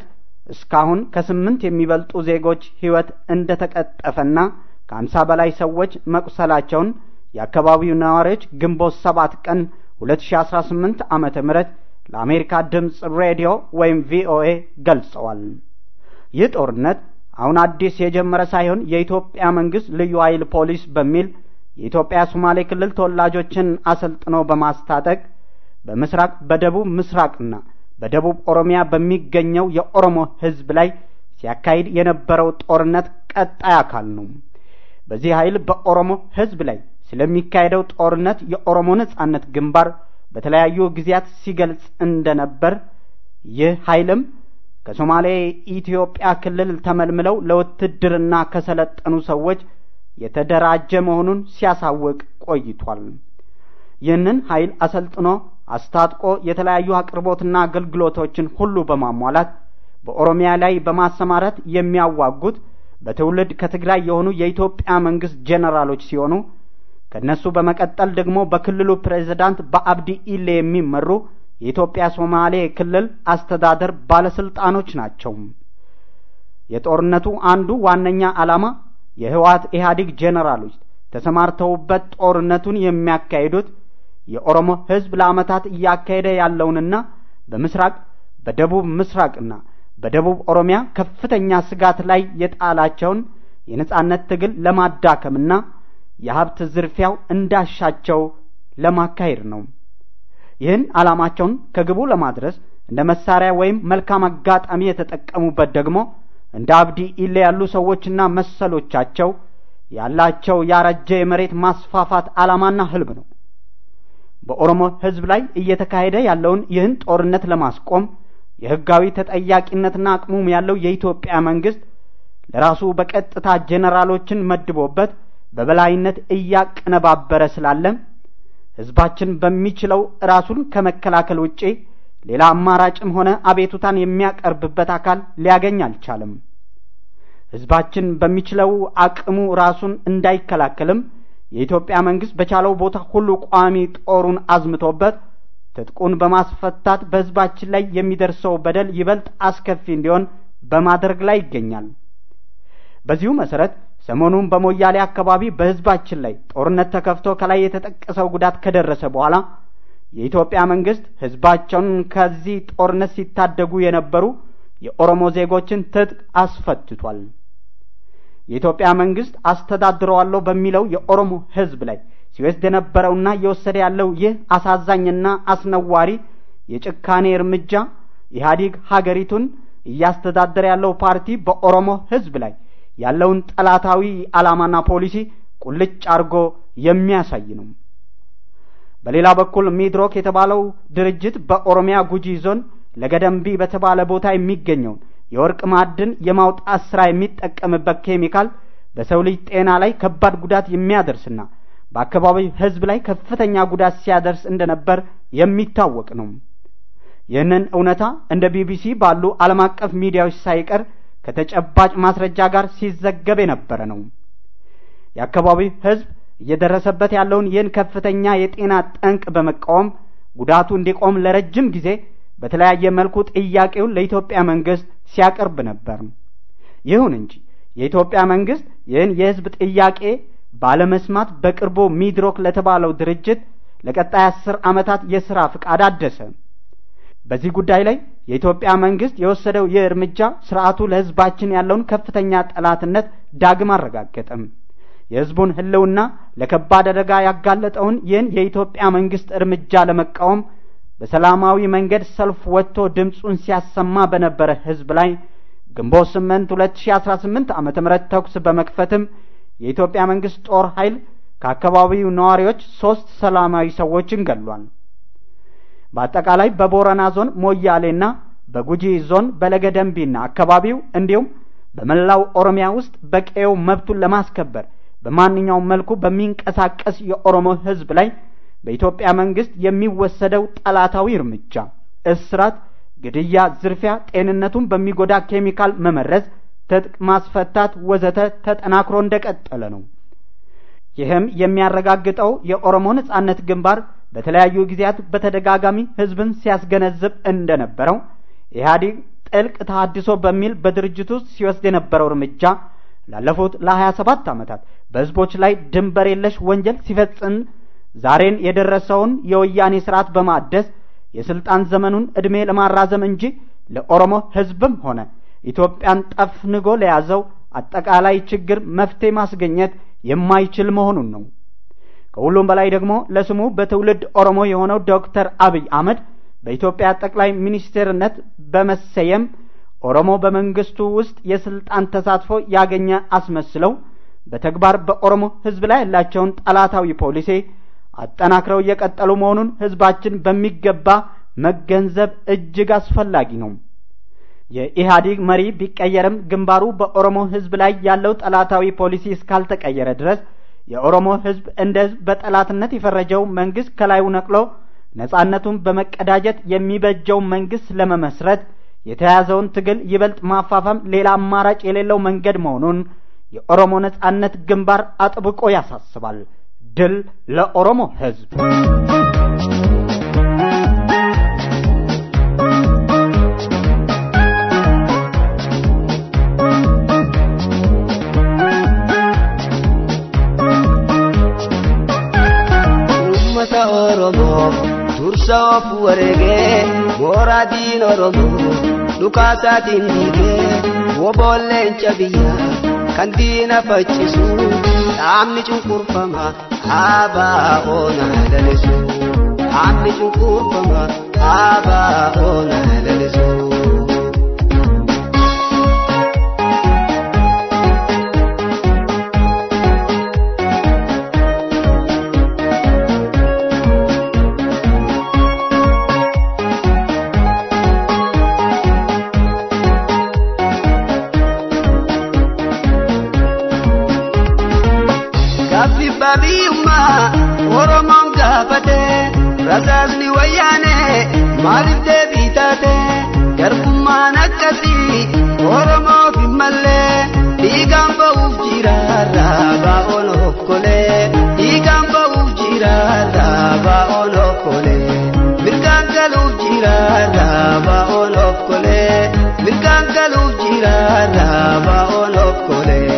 እስካሁን ከ8 የሚበልጡ ዜጎች ሕይወት እንደተቀጠፈና ከ50 በላይ ሰዎች መቁሰላቸውን የአካባቢው ነዋሪዎች ግንቦት 7 ቀን 2018 ዓመተ ምህረት ለአሜሪካ ድምጽ ሬዲዮ ወይም ቪኦኤ ገልጸዋል። ይህ ጦርነት አሁን አዲስ የጀመረ ሳይሆን የኢትዮጵያ መንግስት ልዩ ኃይል ፖሊስ በሚል የኢትዮጵያ ሶማሌ ክልል ተወላጆችን አሰልጥኖ በማስታጠቅ በምስራቅ በደቡብ ምስራቅና በደቡብ ኦሮሚያ በሚገኘው የኦሮሞ ህዝብ ላይ ሲያካሂድ የነበረው ጦርነት ቀጣይ አካል ነው። በዚህ ኃይል በኦሮሞ ህዝብ ላይ ስለሚካሄደው ጦርነት የኦሮሞ ነጻነት ግንባር በተለያዩ ጊዜያት ሲገልጽ እንደነበር ይህ ኃይልም ከሶማሌ ኢትዮጵያ ክልል ተመልምለው ለውትድርና ከሰለጠኑ ሰዎች የተደራጀ መሆኑን ሲያሳውቅ ቆይቷል። ይህንን ኃይል አሰልጥኖ አስታጥቆ የተለያዩ አቅርቦትና አገልግሎቶችን ሁሉ በማሟላት በኦሮሚያ ላይ በማሰማራት የሚያዋጉት በትውልድ ከትግራይ የሆኑ የኢትዮጵያ መንግስት ጄኔራሎች ሲሆኑ ከነሱ በመቀጠል ደግሞ በክልሉ ፕሬዝዳንት በአብዲ ኢሌ የሚመሩ የኢትዮጵያ ሶማሌ ክልል አስተዳደር ባለስልጣኖች ናቸው። የጦርነቱ አንዱ ዋነኛ ዓላማ የህወሓት ኢህአዴግ ጄኔራሎች ተሰማርተውበት ጦርነቱን የሚያካሂዱት የኦሮሞ ህዝብ ለዓመታት እያካሄደ ያለውንና በምስራቅ በደቡብ ምስራቅና በደቡብ ኦሮሚያ ከፍተኛ ስጋት ላይ የጣላቸውን የነጻነት ትግል ለማዳከምና የሀብት ዝርፊያው እንዳሻቸው ለማካሄድ ነው። ይህን ዓላማቸውን ከግቡ ለማድረስ እንደ መሳሪያ ወይም መልካም አጋጣሚ የተጠቀሙበት ደግሞ እንደ አብዲ ኢሌ ያሉ ሰዎችና መሰሎቻቸው ያላቸው ያረጀ የመሬት ማስፋፋት ዓላማና ህልም ነው። በኦሮሞ ህዝብ ላይ እየተካሄደ ያለውን ይህን ጦርነት ለማስቆም የህጋዊ ተጠያቂነትና አቅሙም ያለው የኢትዮጵያ መንግስት ለራሱ በቀጥታ ጄኔራሎችን መድቦበት በበላይነት እያቀነባበረ ስላለ ህዝባችን በሚችለው ራሱን ከመከላከል ውጪ ሌላ አማራጭም ሆነ አቤቱታን የሚያቀርብበት አካል ሊያገኝ አልቻለም። ህዝባችን በሚችለው አቅሙ ራሱን እንዳይከላከልም የኢትዮጵያ መንግስት በቻለው ቦታ ሁሉ ቋሚ ጦሩን አዝምቶበት ትጥቁን በማስፈታት በህዝባችን ላይ የሚደርሰው በደል ይበልጥ አስከፊ እንዲሆን በማድረግ ላይ ይገኛል። በዚሁ መሰረት ሰሞኑን በሞያሌ አካባቢ በህዝባችን ላይ ጦርነት ተከፍቶ ከላይ የተጠቀሰው ጉዳት ከደረሰ በኋላ የኢትዮጵያ መንግስት ህዝባቸውን ከዚህ ጦርነት ሲታደጉ የነበሩ የኦሮሞ ዜጎችን ትጥቅ አስፈትቷል። የኢትዮጵያ መንግስት አስተዳድረዋለሁ በሚለው የኦሮሞ ህዝብ ላይ ሲወስድ የነበረውና እየወሰደ ያለው ይህ አሳዛኝና አስነዋሪ የጭካኔ እርምጃ ኢህአዴግ ሀገሪቱን እያስተዳደረ ያለው ፓርቲ በኦሮሞ ህዝብ ላይ ያለውን ጠላታዊ ዓላማና ፖሊሲ ቁልጭ አርጎ የሚያሳይ ነው። በሌላ በኩል ሚድሮክ የተባለው ድርጅት በኦሮሚያ ጉጂ ዞን ለገደምቢ በተባለ ቦታ የሚገኘውን የወርቅ ማዕድን የማውጣት ስራ የሚጠቀምበት ኬሚካል በሰው ልጅ ጤና ላይ ከባድ ጉዳት የሚያደርስና በአካባቢው ህዝብ ላይ ከፍተኛ ጉዳት ሲያደርስ እንደነበር የሚታወቅ ነው። ይህንን እውነታ እንደ ቢቢሲ ባሉ ዓለም አቀፍ ሚዲያዎች ሳይቀር ከተጨባጭ ማስረጃ ጋር ሲዘገብ የነበረ ነው። የአካባቢው ህዝብ እየደረሰበት ያለውን ይህን ከፍተኛ የጤና ጠንቅ በመቃወም ጉዳቱ እንዲቆም ለረጅም ጊዜ በተለያየ መልኩ ጥያቄውን ለኢትዮጵያ መንግስት ሲያቀርብ ነበር። ይሁን እንጂ የኢትዮጵያ መንግስት ይህን የህዝብ ጥያቄ ባለመስማት በቅርቡ ሚድሮክ ለተባለው ድርጅት ለቀጣይ 10 ዓመታት የሥራ ፍቃድ አደሰ። በዚህ ጉዳይ ላይ የኢትዮጵያ መንግስት የወሰደው የእርምጃ ስርዓቱ ለህዝባችን ያለውን ከፍተኛ ጠላትነት ዳግም አረጋገጠም። የህዝቡን ህልውና ለከባድ አደጋ ያጋለጠውን ይህን የኢትዮጵያ መንግስት እርምጃ ለመቃወም በሰላማዊ መንገድ ሰልፍ ወጥቶ ድምጹን ሲያሰማ በነበረ ህዝብ ላይ ግንቦት 8 2018 ዓመተ ምህረት ተኩስ በመክፈትም የኢትዮጵያ መንግስት ጦር ኃይል ከአካባቢው ነዋሪዎች 3 ሰላማዊ ሰዎችን ገድሏል። በአጠቃላይ በቦረና ዞን ሞያሌና በጉጂ ዞን በለገደምቢና አካባቢው እንዲሁም በመላው ኦሮሚያ ውስጥ በቀየው መብቱን ለማስከበር በማንኛውም መልኩ በሚንቀሳቀስ የኦሮሞ ህዝብ ላይ በኢትዮጵያ መንግስት የሚወሰደው ጠላታዊ እርምጃ እስራት፣ ግድያ፣ ዝርፊያ፣ ጤንነቱን በሚጎዳ ኬሚካል መመረዝ፣ ትጥቅ ማስፈታት ወዘተ ተጠናክሮ እንደቀጠለ ነው። ይህም የሚያረጋግጠው የኦሮሞ ነጻነት ግንባር በተለያዩ ጊዜያት በተደጋጋሚ ህዝብን ሲያስገነዝብ እንደነበረው ኢህአዴግ ጥልቅ ተሐድሶ በሚል በድርጅቱ ውስጥ ሲወስድ የነበረው እርምጃ ላለፉት ለ27 ዓመታት በህዝቦች ላይ ድንበር የለሽ ወንጀል ሲፈጽም ዛሬን የደረሰውን የወያኔ ስርዓት በማደስ የስልጣን ዘመኑን እድሜ ለማራዘም እንጂ ለኦሮሞ ህዝብም ሆነ ኢትዮጵያን ጠፍንጎ ለያዘው አጠቃላይ ችግር መፍትሄ ማስገኘት የማይችል መሆኑን ነው። ከሁሉም በላይ ደግሞ ለስሙ በትውልድ ኦሮሞ የሆነው ዶክተር አብይ አህመድ በኢትዮጵያ ጠቅላይ ሚኒስትርነት በመሰየም ኦሮሞ በመንግስቱ ውስጥ የስልጣን ተሳትፎ ያገኘ አስመስለው በተግባር በኦሮሞ ህዝብ ላይ ያላቸውን ጠላታዊ ፖሊሲ አጠናክረው የቀጠሉ መሆኑን ህዝባችን በሚገባ መገንዘብ እጅግ አስፈላጊ ነው። የኢህአዴግ መሪ ቢቀየርም ግንባሩ በኦሮሞ ህዝብ ላይ ያለው ጠላታዊ ፖሊሲ እስካልተቀየረ ድረስ የኦሮሞ ህዝብ እንደ ህዝብ በጠላትነት የፈረጀው መንግስት ከላዩ ነቅሎ ነጻነቱን በመቀዳጀት የሚበጀው መንግስት ለመመስረት የተያዘውን ትግል ይበልጥ ማፋፋም ሌላ አማራጭ የሌለው መንገድ መሆኑን የኦሮሞ ነጻነት ግንባር አጥብቆ ያሳስባል። ድል ለኦሮሞ ህዝብ! ummata oromo tursoof wareegee mooraadiin oromo dhukaasaatiin dhiigee wobooleenca biyya kan diina faccisu dhaabni cunqurfama dhaabaa oonaa lalisu dhaabni cunqurfama dhaabaa oonaa lalisu. Oromon gaafate rasaasni wayyaane maaliif deebii taate garbummaan akkasii Oromoof hin mallee dhiigaan ba'uuf jira raabaa okkolee dhiigaan ba'uuf jira raabaa okkolee mirgaan galuuf jira raabaa okkolee mirgaan galuuf jira raabaa okkolee.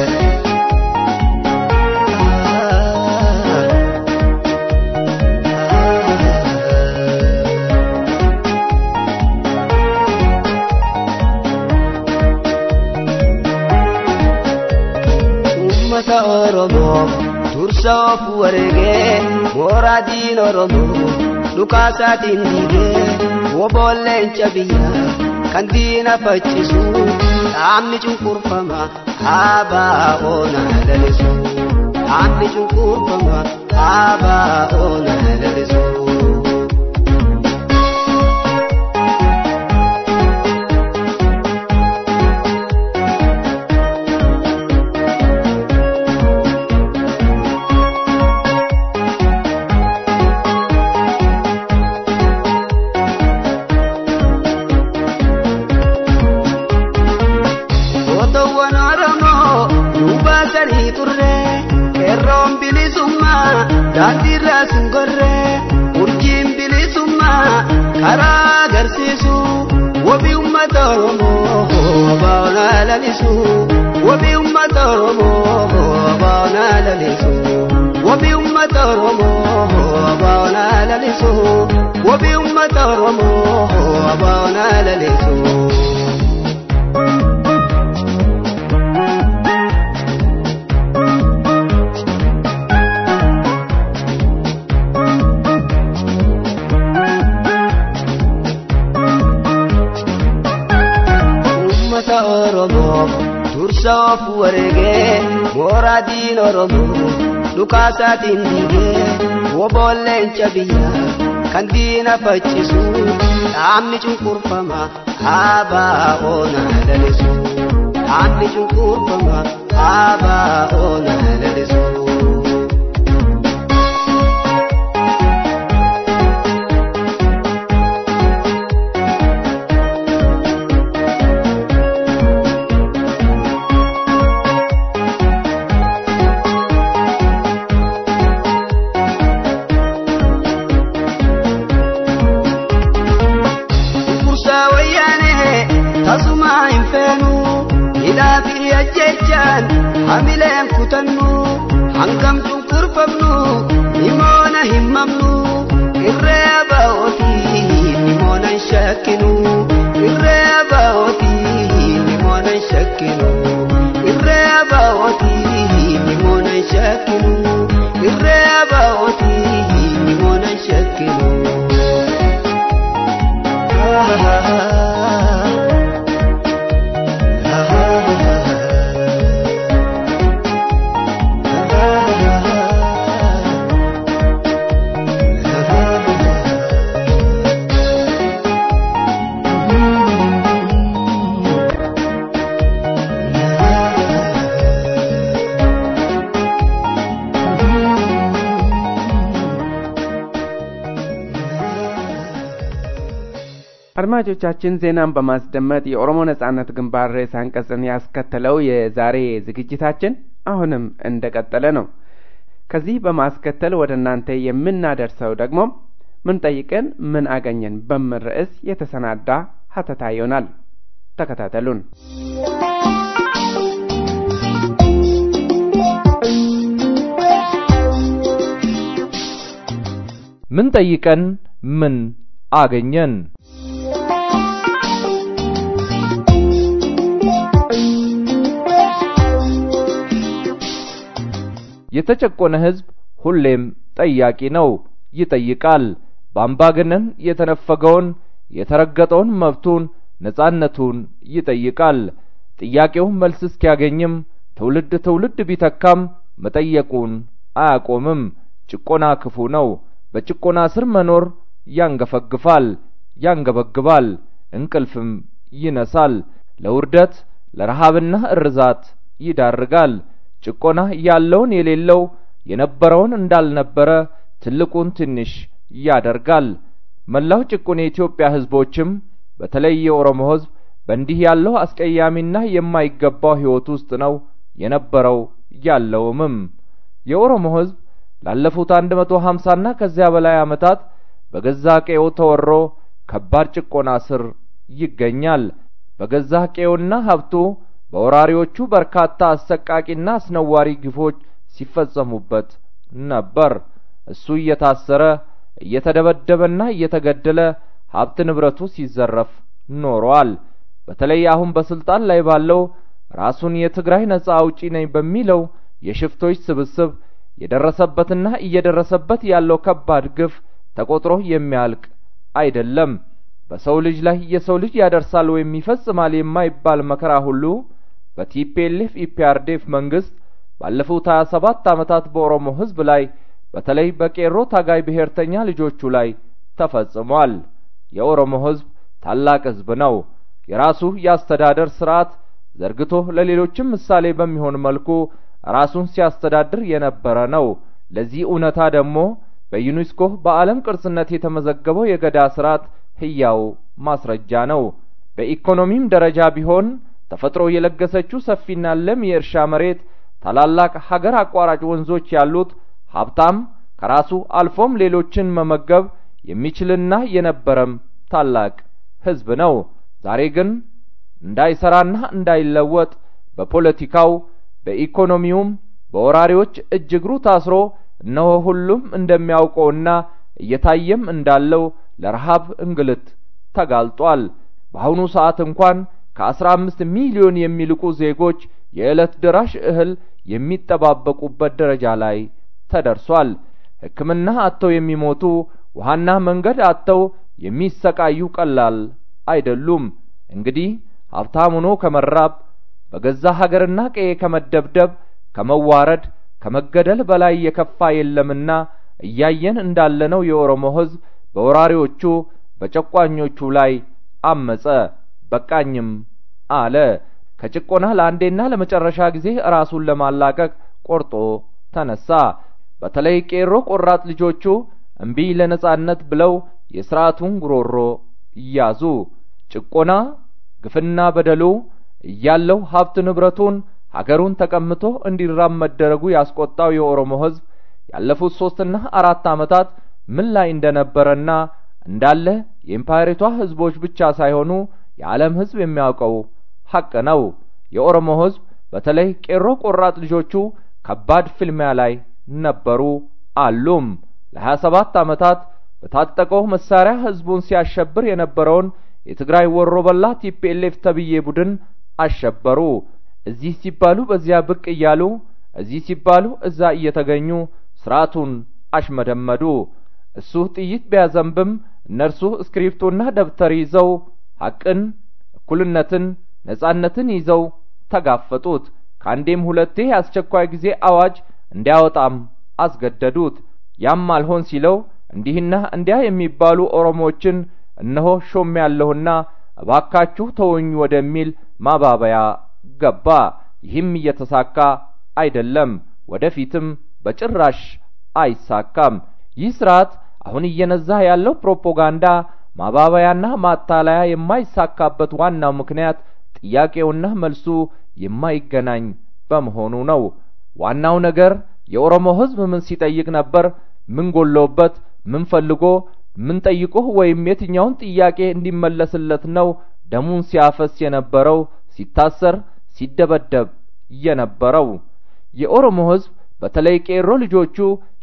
Oromo tursoof wareegee mooraadiin oromo dhukaasaatiin dhiigee wobooleenca biyya kan diina faccisu dhaabni cunqurfama dhaabaa oonaa lalisu dhaabni cunqurfama dhaabaa oonaa lalisu. Dandirra singorre urjin bilisumma karaa agarsiisu wabi ummata Oromo baana lalisu wabi ummata Oromo baana lalisu wabi ummata Oromo baana lalisu wabi ummata Oromo baana lalisu. Oromo tursoof wareegee mooraadiin oromo dhukaasaatiin dhiigee wobooleenca biyya kan diina faccisu dhaabni cunqurfama dhaabaa oonaa lalisu dhaabni cunqurfama dhaabaa oonaa lalisu. ajjechaan hamileen kutannu hangam cunqurfamnu himoona himmamnu irree abaa'ootii himoona hin shakkinu irree abaa'ootii himoona hin shakkinu irree abaa'ootii himoona hin shakkinu irree abaa'ootii himoona hin shakkinu. አድማጮቻችን ዜናን በማስደመጥ የኦሮሞ ነጻነት ግንባር ርዕሰ አንቀጽን ያስከተለው የዛሬ ዝግጅታችን አሁንም እንደቀጠለ ነው። ከዚህ በማስከተል ወደ እናንተ የምናደርሰው ደግሞ ምን ጠይቀን ምን አገኘን በሚል ርዕስ የተሰናዳ ሀተታ ይሆናል። ተከታተሉን። ምን ጠይቀን ምን አገኘን? የተጨቆነ ህዝብ ሁሌም ጠያቂ ነው፣ ይጠይቃል። በአምባገነን የተነፈገውን የተረገጠውን መብቱን ነጻነቱን ይጠይቃል። ጥያቄው መልስ እስኪያገኝም ትውልድ ቢተካም መጠየቁን አያቆምም። ጭቆና ክፉ ነው። በጭቆና ስር መኖር ያንገፈግፋል፣ ያንገበግባል፣ እንቅልፍም ይነሳል። ለውርደት ለረሃብና እርዛት ይዳርጋል። ጭቆና ያለውን የሌለው የነበረውን እንዳልነበረ ትልቁን ትንሽ ያደርጋል። መላው ጭቁን የኢትዮጵያ ህዝቦችም በተለይ የኦሮሞ ህዝብ በእንዲህ ያለው አስቀያሚና የማይገባው ህይወት ውስጥ ነው የነበረው ያለውም። የኦሮሞ ህዝብ ላለፉት 150 እና ከዚያ በላይ ዓመታት በገዛ ቀዬው ተወሮ ከባድ ጭቆና ስር ይገኛል። በገዛ ቀዬውና ሀብቱ በወራሪዎቹ በርካታ አሰቃቂና አስነዋሪ ግፎች ሲፈጸሙበት ነበር። እሱ እየታሰረ እየተደበደበና እየተገደለ ሀብት ንብረቱ ሲዘረፍ ኖሯል። በተለይ አሁን በስልጣን ላይ ባለው ራሱን የትግራይ ነጻ አውጪ ነኝ በሚለው የሽፍቶች ስብስብ የደረሰበትና እየደረሰበት ያለው ከባድ ግፍ ተቆጥሮ የሚያልቅ አይደለም። በሰው ልጅ ላይ የሰው ልጅ ያደርሳል ወይም ይፈጽማል የማይባል መከራ ሁሉ በቲፒኤልኤፍ ኢፒአርዲኤፍ መንግስት ባለፉት 27 ዓመታት በኦሮሞ ህዝብ ላይ በተለይ በቄሮ ታጋይ ብሔርተኛ ልጆቹ ላይ ተፈጽሟል። የኦሮሞ ህዝብ ታላቅ ህዝብ ነው። የራሱ ያስተዳደር ስርዓት ዘርግቶ ለሌሎችም ምሳሌ በሚሆን መልኩ ራሱን ሲያስተዳድር የነበረ ነው። ለዚህ እውነታ ደግሞ በዩኔስኮ በዓለም ቅርስነት የተመዘገበው የገዳ ስርዓት ህያው ማስረጃ ነው። በኢኮኖሚም ደረጃ ቢሆን ተፈጥሮ የለገሰችው ሰፊና ለም የእርሻ መሬት፣ ታላላቅ ሀገር አቋራጭ ወንዞች ያሉት ሀብታም ከራሱ አልፎም ሌሎችን መመገብ የሚችልና የነበረም ታላቅ ህዝብ ነው። ዛሬ ግን እንዳይሰራና እንዳይለወጥ በፖለቲካው በኢኮኖሚውም በወራሪዎች እጅግሩ ታስሮ እነሆ ሁሉም እንደሚያውቀውና እየታየም እንዳለው ለረሃብ እንግልት ተጋልጧል። በአሁኑ ሰዓት እንኳን ከ15 ሚሊዮን የሚልቁ ዜጎች የዕለት ደራሽ እህል የሚጠባበቁበት ደረጃ ላይ ተደርሷል። ሕክምና አጥተው የሚሞቱ፣ ውሃና መንገድ አጥተው የሚሰቃዩ ቀላል አይደሉም። እንግዲህ ሀብታም ሆኖ ከመራብ በገዛ ሀገርና ቀዬ ከመደብደብ ከመዋረድ ከመገደል በላይ የከፋ የለምና እያየን እንዳለነው የኦሮሞ ህዝብ በወራሪዎቹ በጨቋኞቹ ላይ አመጸ፣ በቃኝም አለ። ከጭቆና ለአንዴና ለመጨረሻ ጊዜ ራሱን ለማላቀቅ ቆርጦ ተነሳ። በተለይ ቄሮ ቆራጥ ልጆቹ እምቢ ለነጻነት ብለው የሥርዓቱን ጉሮሮ ያዙ። ጭቆና ግፍና በደሉ እያለው ሀብት ንብረቱን ሀገሩን ተቀምጦ እንዲራም መደረጉ ያስቆጣው የኦሮሞ ህዝብ ያለፉት 3 እና 4 ዓመታት ምን ላይ እንደነበረና እንዳለ የኢምፓየሪቷ ህዝቦች ብቻ ሳይሆኑ የዓለም ህዝብ የሚያውቀው ሐቅ ነው። የኦሮሞ ህዝብ በተለይ ቄሮ ቆራጥ ልጆቹ ከባድ ፍልሚያ ላይ ነበሩ አሉም። ለ27 ዓመታት በታጠቀው መሳሪያ ህዝቡን ሲያሸብር የነበረውን የትግራይ ወሮበላ ቲፒኤልኤፍ ተብዬ ቡድን አሸበሩ። እዚህ ሲባሉ በዚያ ብቅ እያሉ፣ እዚህ ሲባሉ እዛ እየተገኙ ስርዓቱን አሽመደመዱ። እሱ ጥይት ቢያዘንብም እነርሱ እስክሪፕቶና ደብተር ይዘው ሐቅን፣ እኩልነትን፣ ነጻነትን ይዘው ተጋፈጡት። ከአንዴም ሁለቴ አስቸኳይ ጊዜ አዋጅ እንዲያወጣም አስገደዱት። ያም አልሆን ሲለው እንዲህና እንዲያ የሚባሉ ኦሮሞዎችን እነሆ ሾም ያለሁና እባካችሁ ተወኝ ወደሚል ማባበያ ገባ። ይህም እየተሳካ አይደለም፣ ወደፊትም በጭራሽ አይሳካም። ይህ ስርዓት አሁን እየነዛ ያለው ፕሮፓጋንዳ፣ ማባበያና ማታለያ የማይሳካበት ዋናው ምክንያት ጥያቄውና መልሱ የማይገናኝ በመሆኑ ነው። ዋናው ነገር የኦሮሞ ህዝብ ምን ሲጠይቅ ነበር? ምን ጎሎበት? ምን ፈልጎ? ምን ጠይቆ ወይም የትኛውን ጥያቄ እንዲመለስለት ነው ደሙን ሲያፈስ የነበረው፣ ሲታሰር ሲደበደብ የነበረው? የኦሮሞ ህዝብ በተለይ ቄሮ ልጆቹ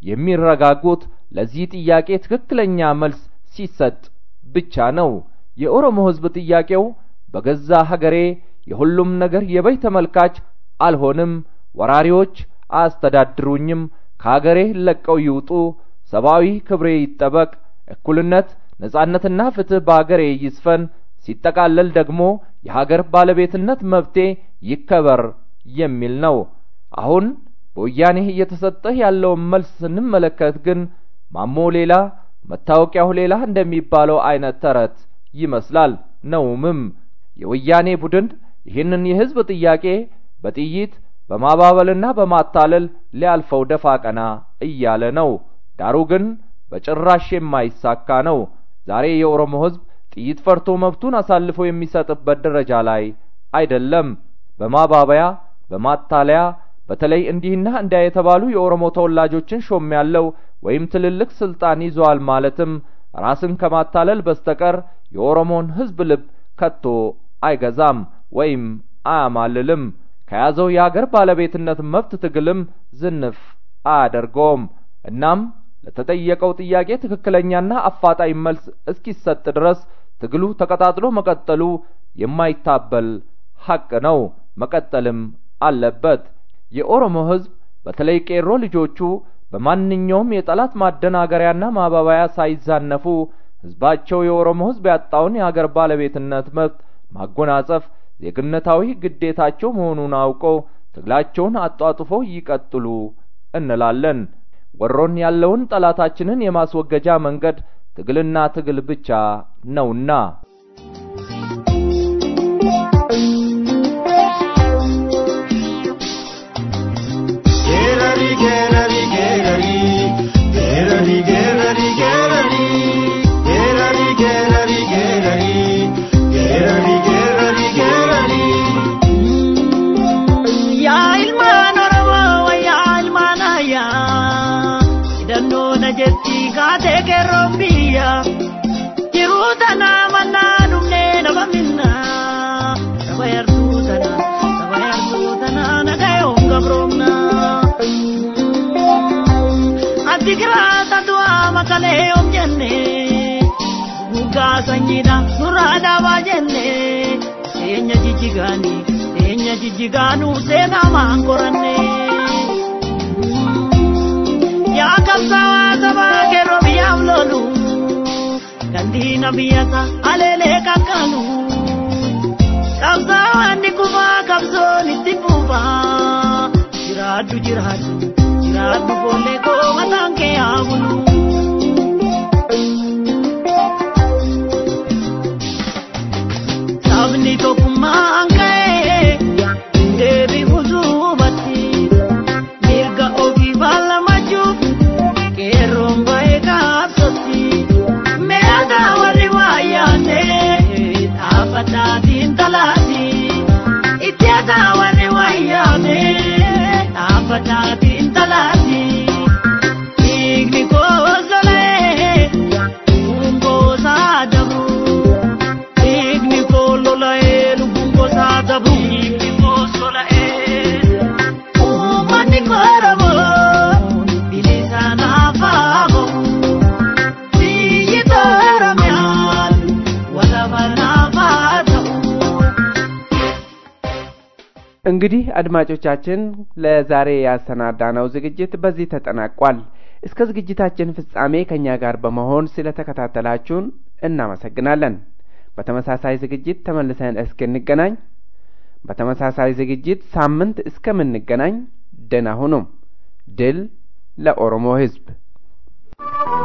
የሚረጋጉት ለዚህ ጥያቄ ትክክለኛ መልስ ሲሰጥ ብቻ ነው። የኦሮሞ ህዝብ ጥያቄው በገዛ ሀገሬ የሁሉም ነገር የበይ ተመልካች አልሆንም፣ ወራሪዎች አስተዳድሩኝም፣ ከሀገሬ ለቀው ይውጡ፣ ሰብአዊ ክብሬ ይጠበቅ፣ እኩልነት ነጻነትና ፍትህ በሀገሬ ይስፈን፣ ሲጠቃለል ደግሞ የሀገር ባለቤትነት መብቴ ይከበር የሚል ነው። አሁን በወያኔ እየተሰጠ ያለው መልስ ስንመለከት ግን ማሞ ሌላ መታወቂያው ሌላ እንደሚባለው አይነት ተረት ይመስላል ነውምም። የወያኔ ቡድን ይህንን የህዝብ ጥያቄ በጥይት በማባበልና በማታለል ሊያልፈው ደፋ ቀና እያለ ነው። ዳሩ ግን በጭራሽ የማይሳካ ነው። ዛሬ የኦሮሞ ህዝብ ጥይት ፈርቶ መብቱን አሳልፎ የሚሰጥበት ደረጃ ላይ አይደለም። በማባበያ በማታለያ በተለይ እንዲህና እንዲያ የተባሉ የኦሮሞ ተወላጆችን ሾም ያለው ወይም ትልልቅ ስልጣን ይዟል ማለትም ራስን ከማታለል በስተቀር የኦሮሞን ህዝብ ልብ ከቶ አይገዛም ወይም አያማልልም። ከያዘው የሀገር ባለቤትነት መብት ትግልም ዝንፍ አያደርገውም። እናም ለተጠየቀው ጥያቄ ትክክለኛና አፋጣኝ መልስ እስኪሰጥ ድረስ ትግሉ ተቀጣጥሎ መቀጠሉ የማይታበል ሐቅ ነው፣ መቀጠልም አለበት። የኦሮሞ ህዝብ በተለይ ቄሮ ልጆቹ በማንኛውም የጠላት ማደናገሪያና ማባባያ ሳይዛነፉ ህዝባቸው የኦሮሞ ህዝብ ያጣውን የሀገር ባለቤትነት መብት ማጎናጸፍ ዜግነታዊ ግዴታቸው መሆኑን አውቀው ትግላቸውን አጧጥፎ ይቀጥሉ እንላለን። ወሮን ያለውን ጠላታችንን የማስወገጃ መንገድ ትግልና ትግል ብቻ ነውና። Sanyida surada wajenne enya jijiganu sena mangoranne ya kabsa saba kero biyamlolu gandina biyata alele kakanu kabsa andikuba kabso nitibuba jiradu bole ko matanke agulu Abni to kumangae devi huzubati mirga ogi bala majub ke romba ekapsati me ada wariwayane apata din talati ityada wariwayane apata din talati igni ko እንግዲህ አድማጮቻችን ለዛሬ ያሰናዳነው ዝግጅት በዚህ ተጠናቋል። እስከ ዝግጅታችን ፍጻሜ ከኛ ጋር በመሆን ስለተከታተላችሁን እናመሰግናለን። በተመሳሳይ ዝግጅት ተመልሰን እስክንገናኝ በተመሳሳይ ዝግጅት ሳምንት እስከምንገናኝ ደህና ሁኑ። ድል ለኦሮሞ ሕዝብ።